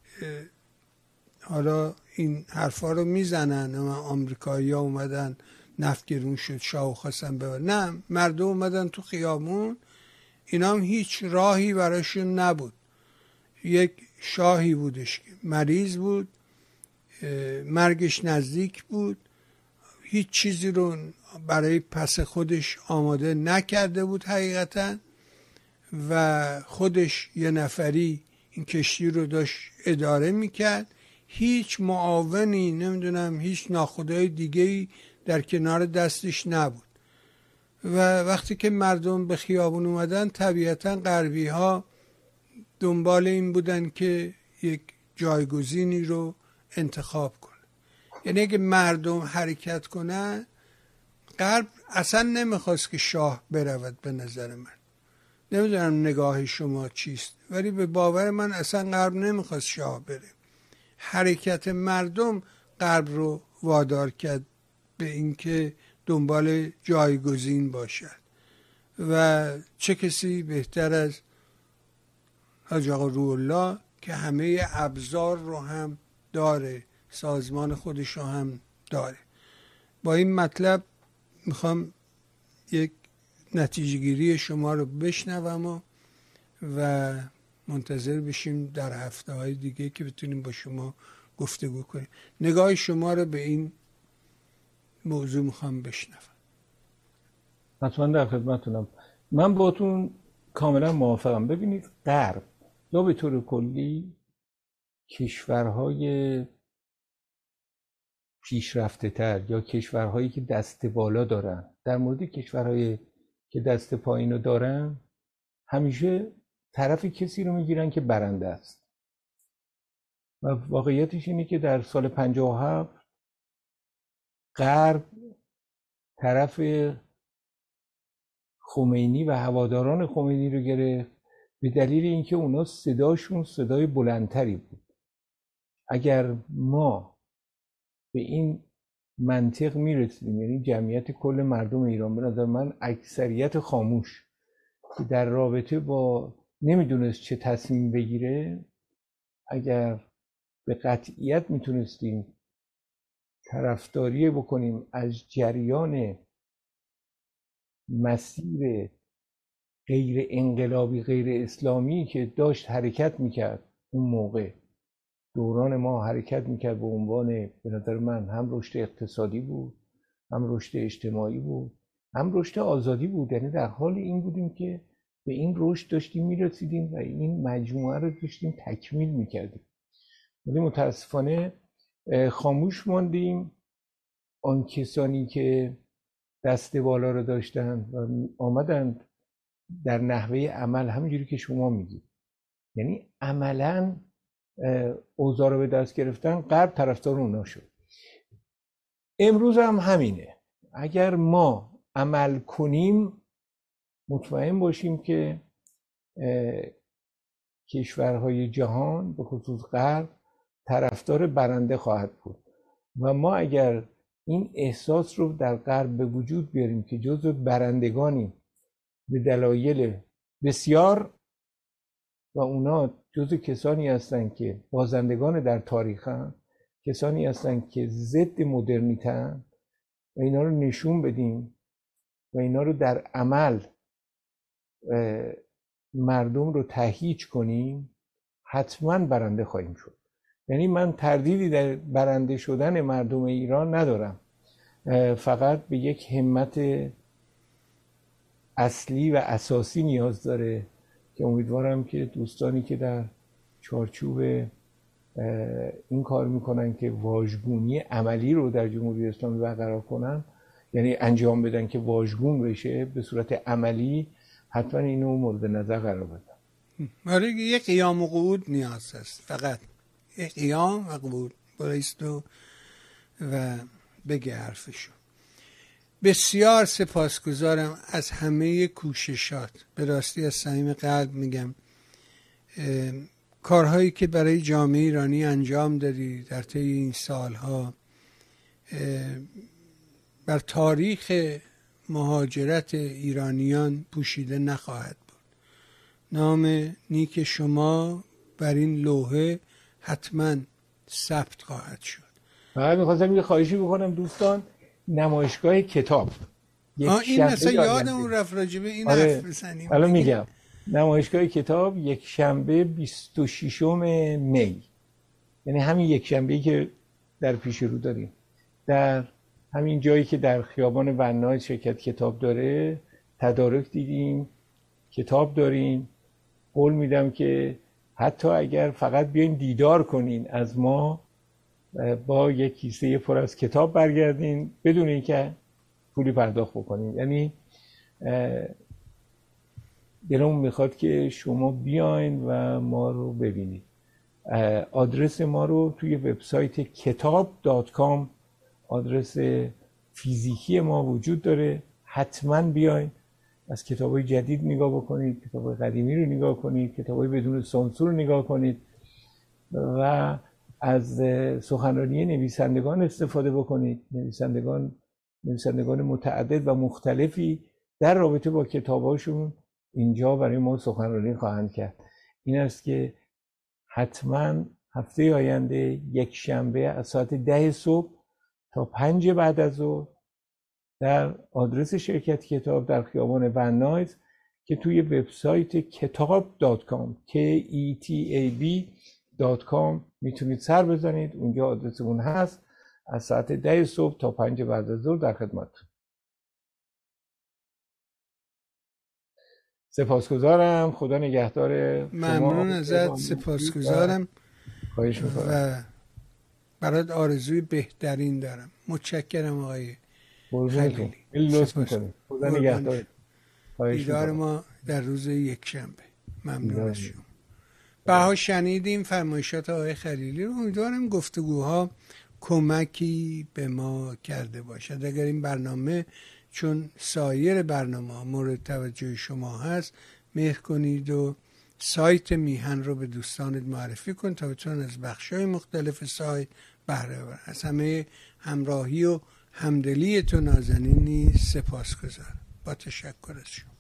حالا این حرفا رو میزنن، آمریکایی ها اومدن نفت گرون شد شاهو خواستن ببرن، نه، مردم اومدن تو خیابون، اینا هم هیچ راهی براشون نبود. یک شاهی بودش که مریض بود، مرگش نزدیک بود، هیچ چیزی رو برای پس خودش آماده نکرده بود حقیقتا، و خودش یه نفری این کشتی رو داشت اداره میکرد، هیچ معاونی، نمیدونم، هیچ ناخدای دیگه‌ای در کنار دستش نبود. و وقتی که مردم به خیابون اومدن، طبیعتا غربی ها دنبال این بودن که یک جایگزینی رو انتخاب کنه. یعنی اگه مردم حرکت کنن، غرب اصلا نمیخواست که شاه برود. به نظر من، نمیدونم نگاه شما چیست، ولی به باور من اصلا غرب نمیخواست شاه بره. حرکت مردم غرب رو وادار کرد به اینکه دنبال جایگزین باشد. و چه کسی بهتر از حاج آقا روح‌الله که همه ابزار رو هم داره، سازمان خودش رو هم داره. با این مطلب میخوام یک نتیجه گیری شما رو بشنوم و منتظر بشیم در هفته های دیگه که بتونیم با شما گفتگو کنیم. نگاه شما رو به این موضوع میخوام بشنوم. حتما در خدمتتونم. من باهاتون کاملا موافقم. ببینید، غرب یا به طور کلی کشورهای پیشرفته تر یا کشورهایی که دست بالا دارن، در مورد کشورهایی که دست پایین رو دارن، همیشه طرف کسی رو میگیرن که برنده است. و واقعیتش اینه که در سال 57 غرب طرف خمینی و هواداران خمینی رو گرفت به دلیل اینکه اونا صداشون صدای بلندتری بود. اگر ما به این منطق میرسیدیم، یعنی جمعیت کل مردم ایران، به نظر من اکثریت خاموش که در رابطه با نمیدونست چه تصمیم بگیره، اگر به قطعیت میتونستیم طرفداری بکنیم از جریان مسیر غیر انقلابی، غیر اسلامی که داشت حرکت میکرد اون موقع، دوران ما حرکت میکرد به عنوان، به نظر من، هم رشد اقتصادی بود، هم رشد اجتماعی بود، هم رشد آزادی بود. یعنی در حال این بودیم که به این رشد داشتیم میرسیدیم و این مجموعه رو داشتیم تکمیل میکردیم. ولی متاسفانه خاموش ماندیم. آن کسانی که دست بالا رو داشتن و آمدن در نحوه عمل همینجوری که شما میگید، یعنی عملاً اوضاع رو به دست گرفتن، غرب طرفدار اونا شد. امروز هم همینه. اگر ما عمل کنیم، مطمئن باشیم که کشورهای جهان به خصوص غرب طرفدار برنده خواهد بود. و ما اگر این احساس رو در غرب به وجود بیاریم که جزو برندگانی به دلایل بسیار، و اونا جزو کسانی هستند که بازندگان در تاریخ هستند، کسانی هستند که ضد مدرنیته هستند، و اینا رو نشون بدیم و اینا رو در عمل مردم رو تهییج کنیم، حتما برنده خواهیم شد. یعنی من تردیدی در برنده شدن مردم ایران ندارم. فقط به یک همت اصلی و اساسی نیاز داره که امیدوارم که دوستانی که در چارچوب این کار میکنن که واژگونی عملی رو در جمهوری اسلامی برقرار کنن، یعنی انجام بدن که واژگون بشه به صورت عملی، حتما اینو مورد نظر قرار بدن. آره، یک قیام و قعود نیاز هست، فقط یک قیام و قعود. بایست و بگه حرفشو. بسیار سپاسگزارم از همه کوششات، به راستی از صمیم قلب میگم. کارهایی که برای جامعه ایرانی انجام دادی در طی این سالها بر تاریخ مهاجرت ایرانیان پوشیده نخواهد بود. نام نیک شما بر این لوحه حتما ثبت خواهد شد. من میخواستم یه خواهشی بکنم دوستان، نمایشگاه کتاب این مثلا یادمون رفت راجبه این حرف بزنیم. الان میگم نمایشگاه کتاب یک شنبه 26 می، یعنی همین یک شنبه‌ای که در پیش رو داریم، در همین جایی که در خیابان بنای شرکت کتاب داره تدارک دیدیم، کتاب داریم. قول میدم که حتی اگر فقط بیاین دیدار کنین از ما، با یک کیسه پر از کتاب برگردین بدون اینکه پولی پرداخت بکنین. یعنی دلمون میخواد که شما بیاین و ما رو ببینید. آدرس ما رو توی وبسایت kitab.com، آدرس فیزیکی ما وجود داره. حتما بیاین، از کتابای جدید نگاه بکنید، کتابای قدیمی رو نگاه کنید، کتابای بدون سانسور رو نگاه کنید و از سخنرانی نویسندگان استفاده بکنید. نویسندگان متعدد و مختلفی در رابطه با کتاباشون اینجا برای ما سخنرانی خواهند کرد. این است که حتما هفته آینده یک شنبه از ساعت 10 صبح تا 5 بعد از ظهر در آدرس شرکت کتاب در خیابان بنایز که توی وبسایت kitab.com kitab.com میتونید سر بزنید، اونجا آدرسمون هست. از ساعت 10 صبح تا 5 بعد از ظهر در خدمت. سپاسگزارم، خدا نگهدار. ممنون ازت، سپاسگزارم. خواهش میکنم و برات آرزوی بهترین دارم. متشکرم آقای خلیلی. لطف میکنم. خدا نگهدار. دیدار ما در روز یک شنبه. ممنون از شما. بها شنیدیم فرمایشات آقای خلیلی رو. امیدوارم گفتگوها کمکی به ما کرده باشد. اگر این برنامه چون سایر برنامه مورد توجه شما هست، مهر کنید و سایت میهن رو به دوستانت معرفی کن تا بتونن از بخش‌های مختلف سایت بهره ببرن. از همه همراهی و همدلی تو نازنینی سپاسگزارم. با تشکر از شما.